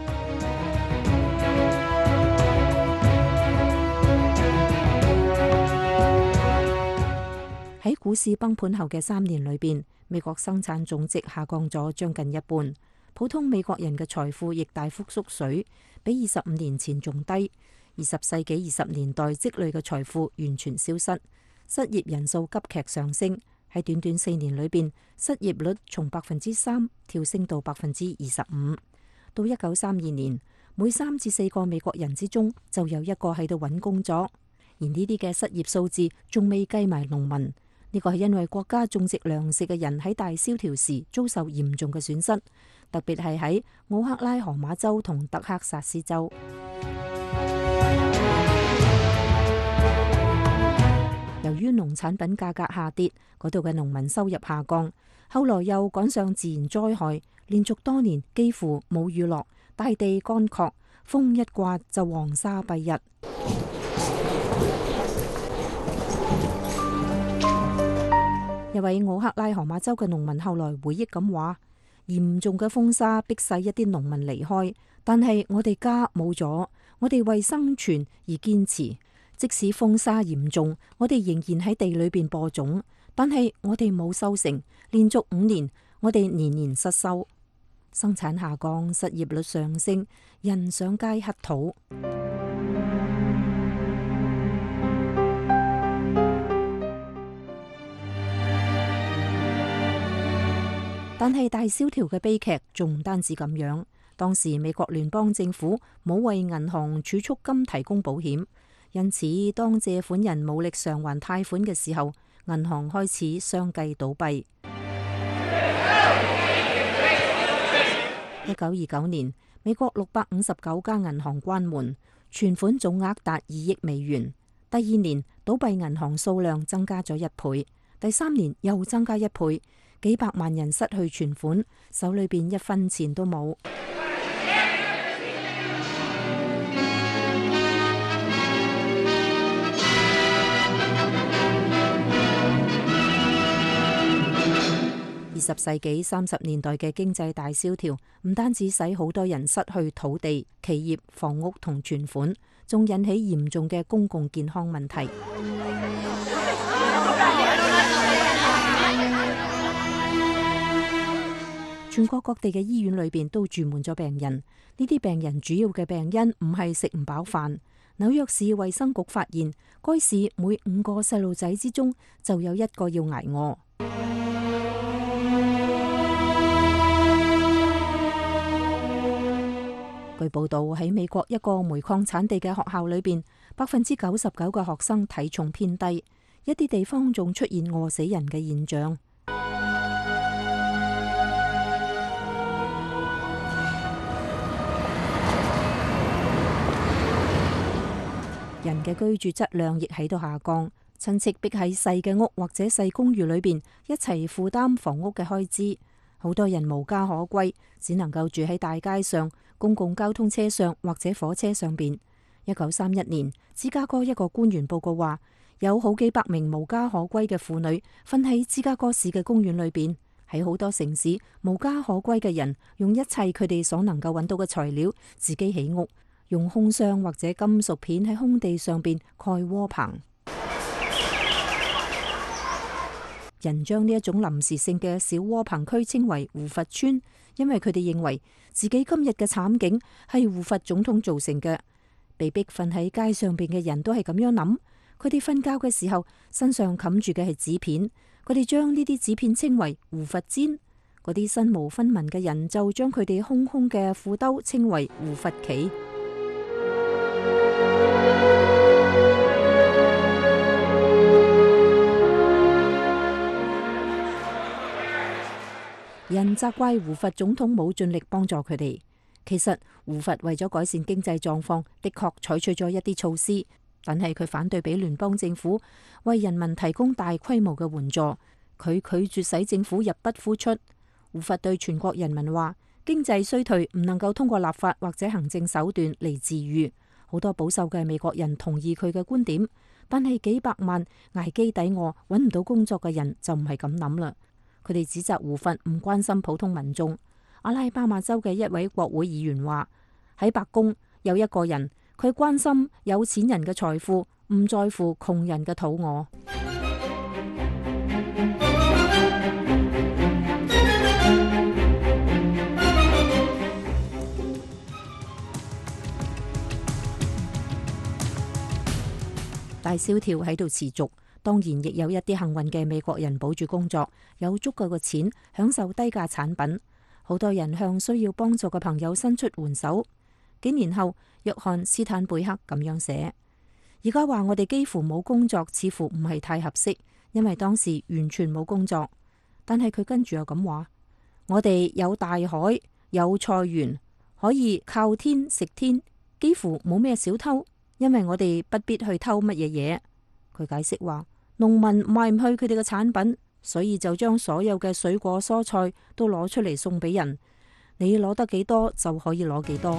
喺股市崩盤後嘅3年裏邊，美國生產總值下降咗將近一半，普通美國人嘅財富亦大幅縮水，比25年前仲低。20世紀20年代積累嘅財富完全消失，失業人數急劇上升。喺短短4年裏邊，失業率從3%跳升到25%。到1932年，每3至4個美國人之中就有一個喺度揾工作。而呢啲嘅失業數字仲未計埋農民。呢個係因為國家種植糧食嘅人喺大蕭條時遭受嚴重嘅損失，特別係喺奧克拉荷馬州同德克薩斯州。由於農產品價格下跌，嗰度嘅農民收入下降，後來又趕上自然災害，連續多年幾乎冇雨落，大地乾涸，風一刮就黃沙蔽日。一位奧克拉荷馬州嘅農民後來回憶咁話：嚴重嘅風沙逼使一啲農民離開，但係我哋家冇咗，我哋為生存而堅持。即使風沙嚴重，我哋仍然喺地裏邊播種，但係我哋冇收成。連續5年，我哋年年失收，生產下降，失業率上升，人上街乞討。但係大蕭條嘅悲劇仲唔單止咁樣，當時美國聯邦政府冇為銀行儲蓄金提供保險，因此當借款人無力償還貸款嘅時候，銀行開始相繼倒閉。1929年，美國659家銀行關門，存款總額達2億美元。第2年，倒閉銀行數量增加咗1倍，第3年又增加1倍。幾百萬人失去存款，手裏邊1分錢都冇。20世紀30年代嘅經濟大蕭條，唔單止使好多人失去土地、企業、房屋同存款，仲引起嚴重嘅公共健康問題。全國各地嘅醫院裏邊都住滿咗病人，呢啲病人主要嘅病因唔係食唔飽飯。紐約市衛生局發現，該市每5個細路仔之中就有1個要挨餓。據報道，喺美國一個煤礦產地嘅學校裏邊，99%嘅學生體重偏低，一啲地方仲出現餓死人嘅現象。人嘅居住質量亦喺度下降，親戚逼喺細嘅屋或者細公寓裏邊一齊負擔房屋嘅開支，好多人無家可歸，只能夠住喺大街上、公共交通車上或者火車上邊。 1931年，芝加哥一個官員報告話，有好幾百名無家可歸嘅婦女瞓喺芝加哥市嘅公園裏邊。喺好多城市，無家可歸嘅人用一切佢哋所能夠揾到嘅材料自己起屋，用空箱或者金屬片喺空地上邊蓋窩棚。人將呢一種臨時性嘅小窩棚區稱為胡佛村，因為佢哋認為自己今日嘅慘景係胡佛總統造成嘅。被逼瞓喺街上邊嘅人都係咁樣諗，佢哋瞓覺嘅時候身上冚住嘅係紙片，佢哋將呢啲紙片稱為胡佛氈。嗰啲身無分文嘅人就將佢哋空空嘅褲兜稱為胡佛旗。人責怪胡佛總統冇盡力幫助佢哋。其實胡佛為咗改善經濟狀況，的確採取咗一啲措施，但係佢反對俾聯邦政府為人民提供大規模嘅援助，佢拒絕使政府入不敷出。胡佛對全國人民話，經濟衰退唔能夠通過立法或者行政手段嚟治癒。好多保守嘅美國人同意佢嘅觀點，但係幾百萬捱飢抵餓、揾唔到工作嘅人就唔係咁諗啦。佢哋指責胡佛唔關心普通民眾。阿拉巴馬州嘅一位國會議員話，喺白宮有一個人，佢關心有錢人嘅財富，唔在乎窮人嘅肚餓。大蕭條喺度持續，當然亦有一啲幸運嘅美國人保住工作，有足夠嘅錢享受低價產品。好多人向需要幫助嘅朋友伸出援手。幾年後，約翰斯坦貝克咁樣寫：而家話我哋幾乎冇工作，似乎唔係太合適，因為當時完全冇工作。但係佢跟住又咁話：我哋有大海，有菜園，可以靠天食天，幾乎冇咩小偷，因為我哋不必去偷乜嘢嘢。佢解釋話，農民賣唔去佢哋嘅產品，所以就將所有嘅水果蔬菜都攞出嚟送俾人，你攞得幾多就可以攞幾多。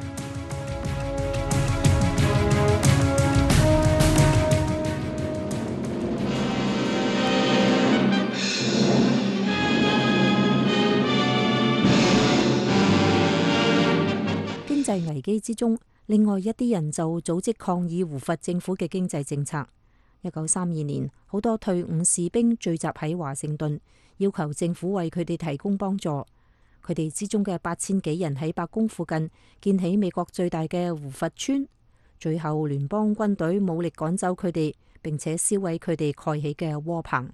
經濟危機之中，另外一啲人就組織抗議胡佛政府嘅經濟政策。1932年，好多退伍士兵聚集喺華盛頓，要求政府為佢哋提供幫助。佢哋之中嘅8000幾人喺白宮附近建起美國最大嘅胡佛村。最後，聯邦軍隊武力趕走佢哋，並且燒毀佢哋蓋起嘅窩棚。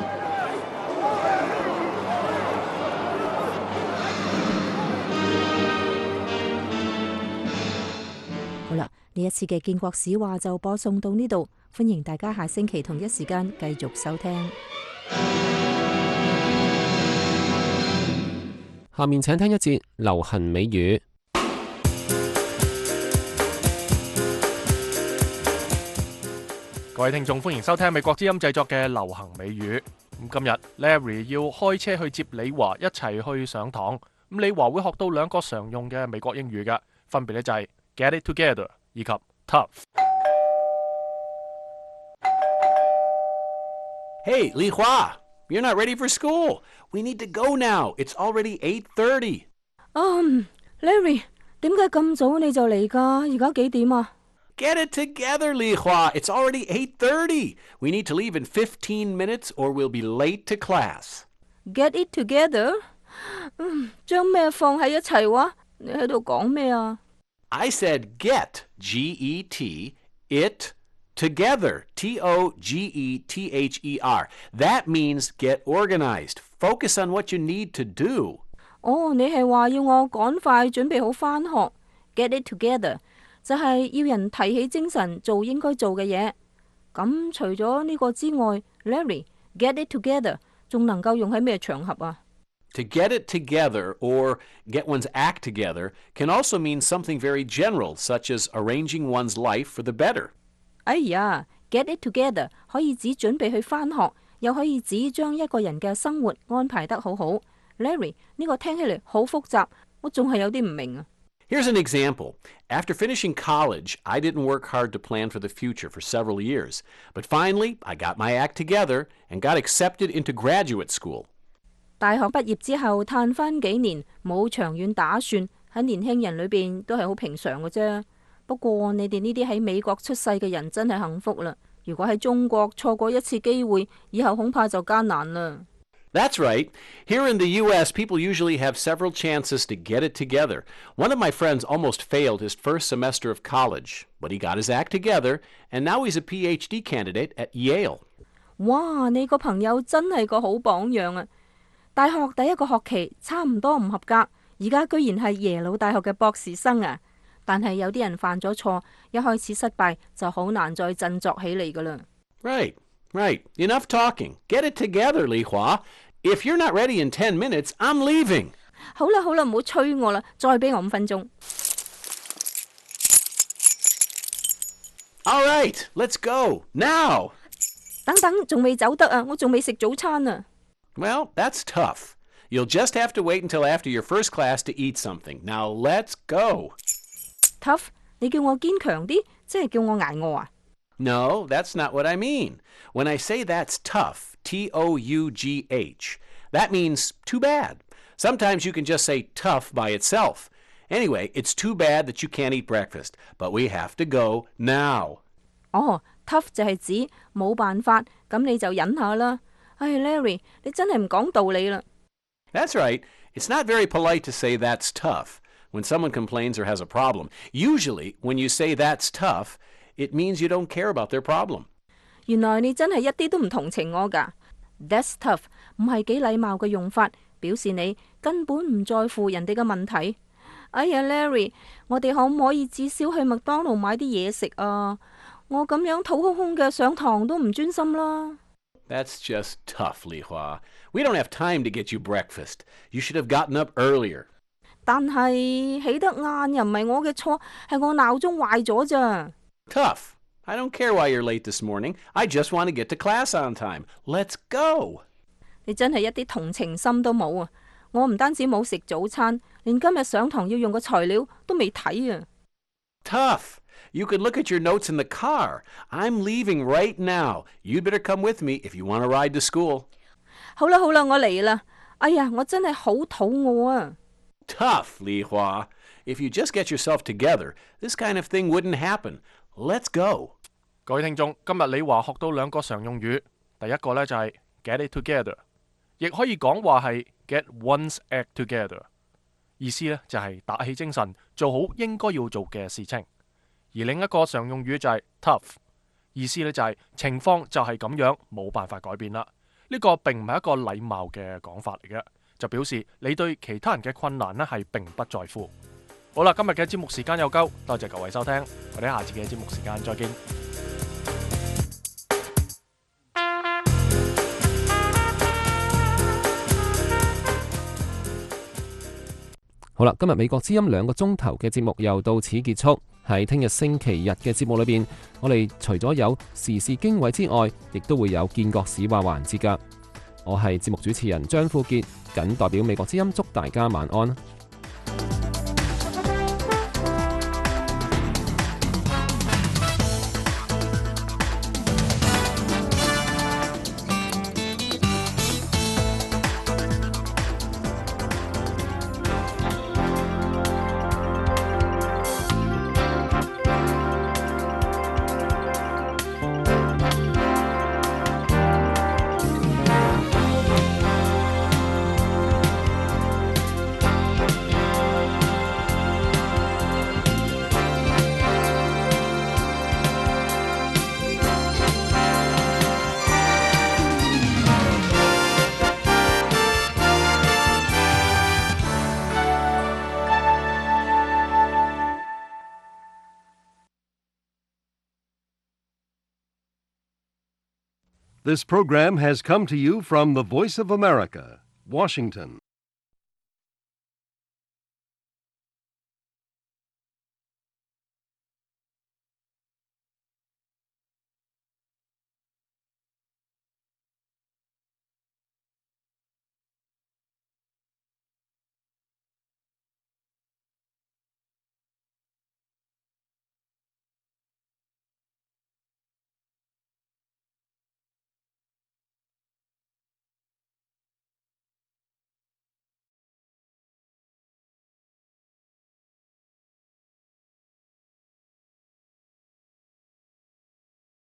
好啦，呢一次嘅建國史話就播送到呢度，歡迎大家下星期同一時間繼續收聽。 下面請聽一節流行美語。 各位聽眾，歡迎收聽美國之音製作嘅流行美語。咁今日 Larry 要開車去接李華一齊去上堂。咁李華會學到2個常用嘅美國英語嘅，分別咧就係 Get it together 以及 Tough。 Hey, Li Hua, you're not ready for school. We need to go now. It's already 8:30. Larry， 點解咁早你就嚟㗎？而家幾點啊？ Get it together, Li Hua. It's already 8:30. We need to leave in 15 minutes or we'll be late to class. Get it together？ 將咩放喺一齊話？你喺度講咩啊？ I said get, G-E-T, it, together, T-O-G-E-T-H-E-R. That means get organized. Focus on what you need to do. 你係話要我趕快準備好返學 ？Get it together 就係要人提起精神做應該做嘅嘢。咁除咗呢個之外 ，Larry，get it together 仲能夠用喺咩場合啊？ To get it together or get one's act together can also mean something very general, such as arranging one's life for the better. 哎呀 ，get it together 可以指準備去返學，又可以指將一個人嘅生活安排得好好。Larry， 呢個聽起嚟好複雜，我仲係有啲唔明啊。 Here's an example. After finishing college, I didn't work hard to plan for the future for several years, but finally I got my act together and got accepted into graduate school. 大學畢業之後嘆翻幾年，冇長遠打算，喺年輕人裏邊都係好平常嘅啫。不過你哋呢啲喺美國出世嘅人真係幸福啦。如果喺中國錯過一次機會，以後恐怕就艱難啦。 That's right. Here in the U.S., people usually have several chances to get it together. One of my friends almost failed his first semester of college, but he got his act together, and now he's a PhD candidate at Yale. 哇！你個朋友真係個好榜樣啊！大學第一個學期差唔多唔合格，而家居然係耶魯大學嘅博士生啊！但係有啲人犯咗錯，一開始失敗就好難再振作起嚟噶啦。 Right. Enough talking. Get it together, Li Hua. If you're not ready in 10 minutes, I'm leaving. 好啦，唔好催我啦，再俾我5分鐘。 All right, let's go. Now. 等，仲未走得啊，我仲未食早餐啊。 Well, that's tough. You'll just have to wait until after your first class to eat something. Now let's go. Tough， 你叫我堅強啲，即係叫我捱餓啊？ No, that's not what I mean. When I say that's tough, T-O-U-G-H, that means too bad. Sometimes you can just say tough by itself. Anyway, it's too bad that you can't eat breakfast, but we have to go now. 哦 ，tough 就係指冇辦法，咁你就忍下啦。唉 ，Larry， 你真係唔講道理啦。 That's right. It's not very polite to say that's tough when someone complains or has a problem. Usually, when you say that's tough, it means you don't care about their problem. 原來你真係一啲都唔同情我㗎。That's tough 唔係幾禮貌嘅用法，表示你根本唔在乎人哋嘅問題。哎呀 ，Larry， 我哋可唔可以至少去麥當勞買啲嘢食啊？我咁樣肚空空嘅上堂都唔專心啦。 That's just tough, Li Hua. We don't have time to get you breakfast. You should have gotten up earlier. 但係起得晏又唔係我嘅錯，係我鬧鐘壞咗咋。 Tough. I don't care why you're late this morning. I just want to get to class on time. Let's go. 你真係一啲同情心都冇啊！我唔單止冇食早餐，連今日上堂要用嘅材料都未睇啊。 Tough. You could look at your notes in the car. I'm leaving right now. You'd better come with me if you want to ride to school. 好啦，我嚟啦。哎呀，我真係好肚餓啊。 Tough, Li Hua. If you just get yourself together, this kind of thing wouldn't happen. Let's go. 各位聽眾，今日李華學到2個常用語，第一個呢就係 get it together， 亦可以講話係 get one's act together， 意思呢就係打起精神，做好應該要做嘅事情。而另一個常用語就係 tough， 意思呢就係情況就係咁樣，冇辦法改變啦。呢個並唔係一個禮貌嘅講法嚟嘅，就表示你對其他人嘅困難呢係並不在乎。好啦，今日嘅節目時間又夠，多謝各位收聽，我哋下次嘅節目時間再見。 好啦，今日美國之音2個鐘頭嘅節目又到此結束。喺聽日星期日嘅節目裏邊，我哋除咗有時事經緯之外，亦都會有建國史話環節㗎。我係節目主持人張富傑，謹代表美國之音祝大家晚安。 This program has come to you from the Voice of America, Washington.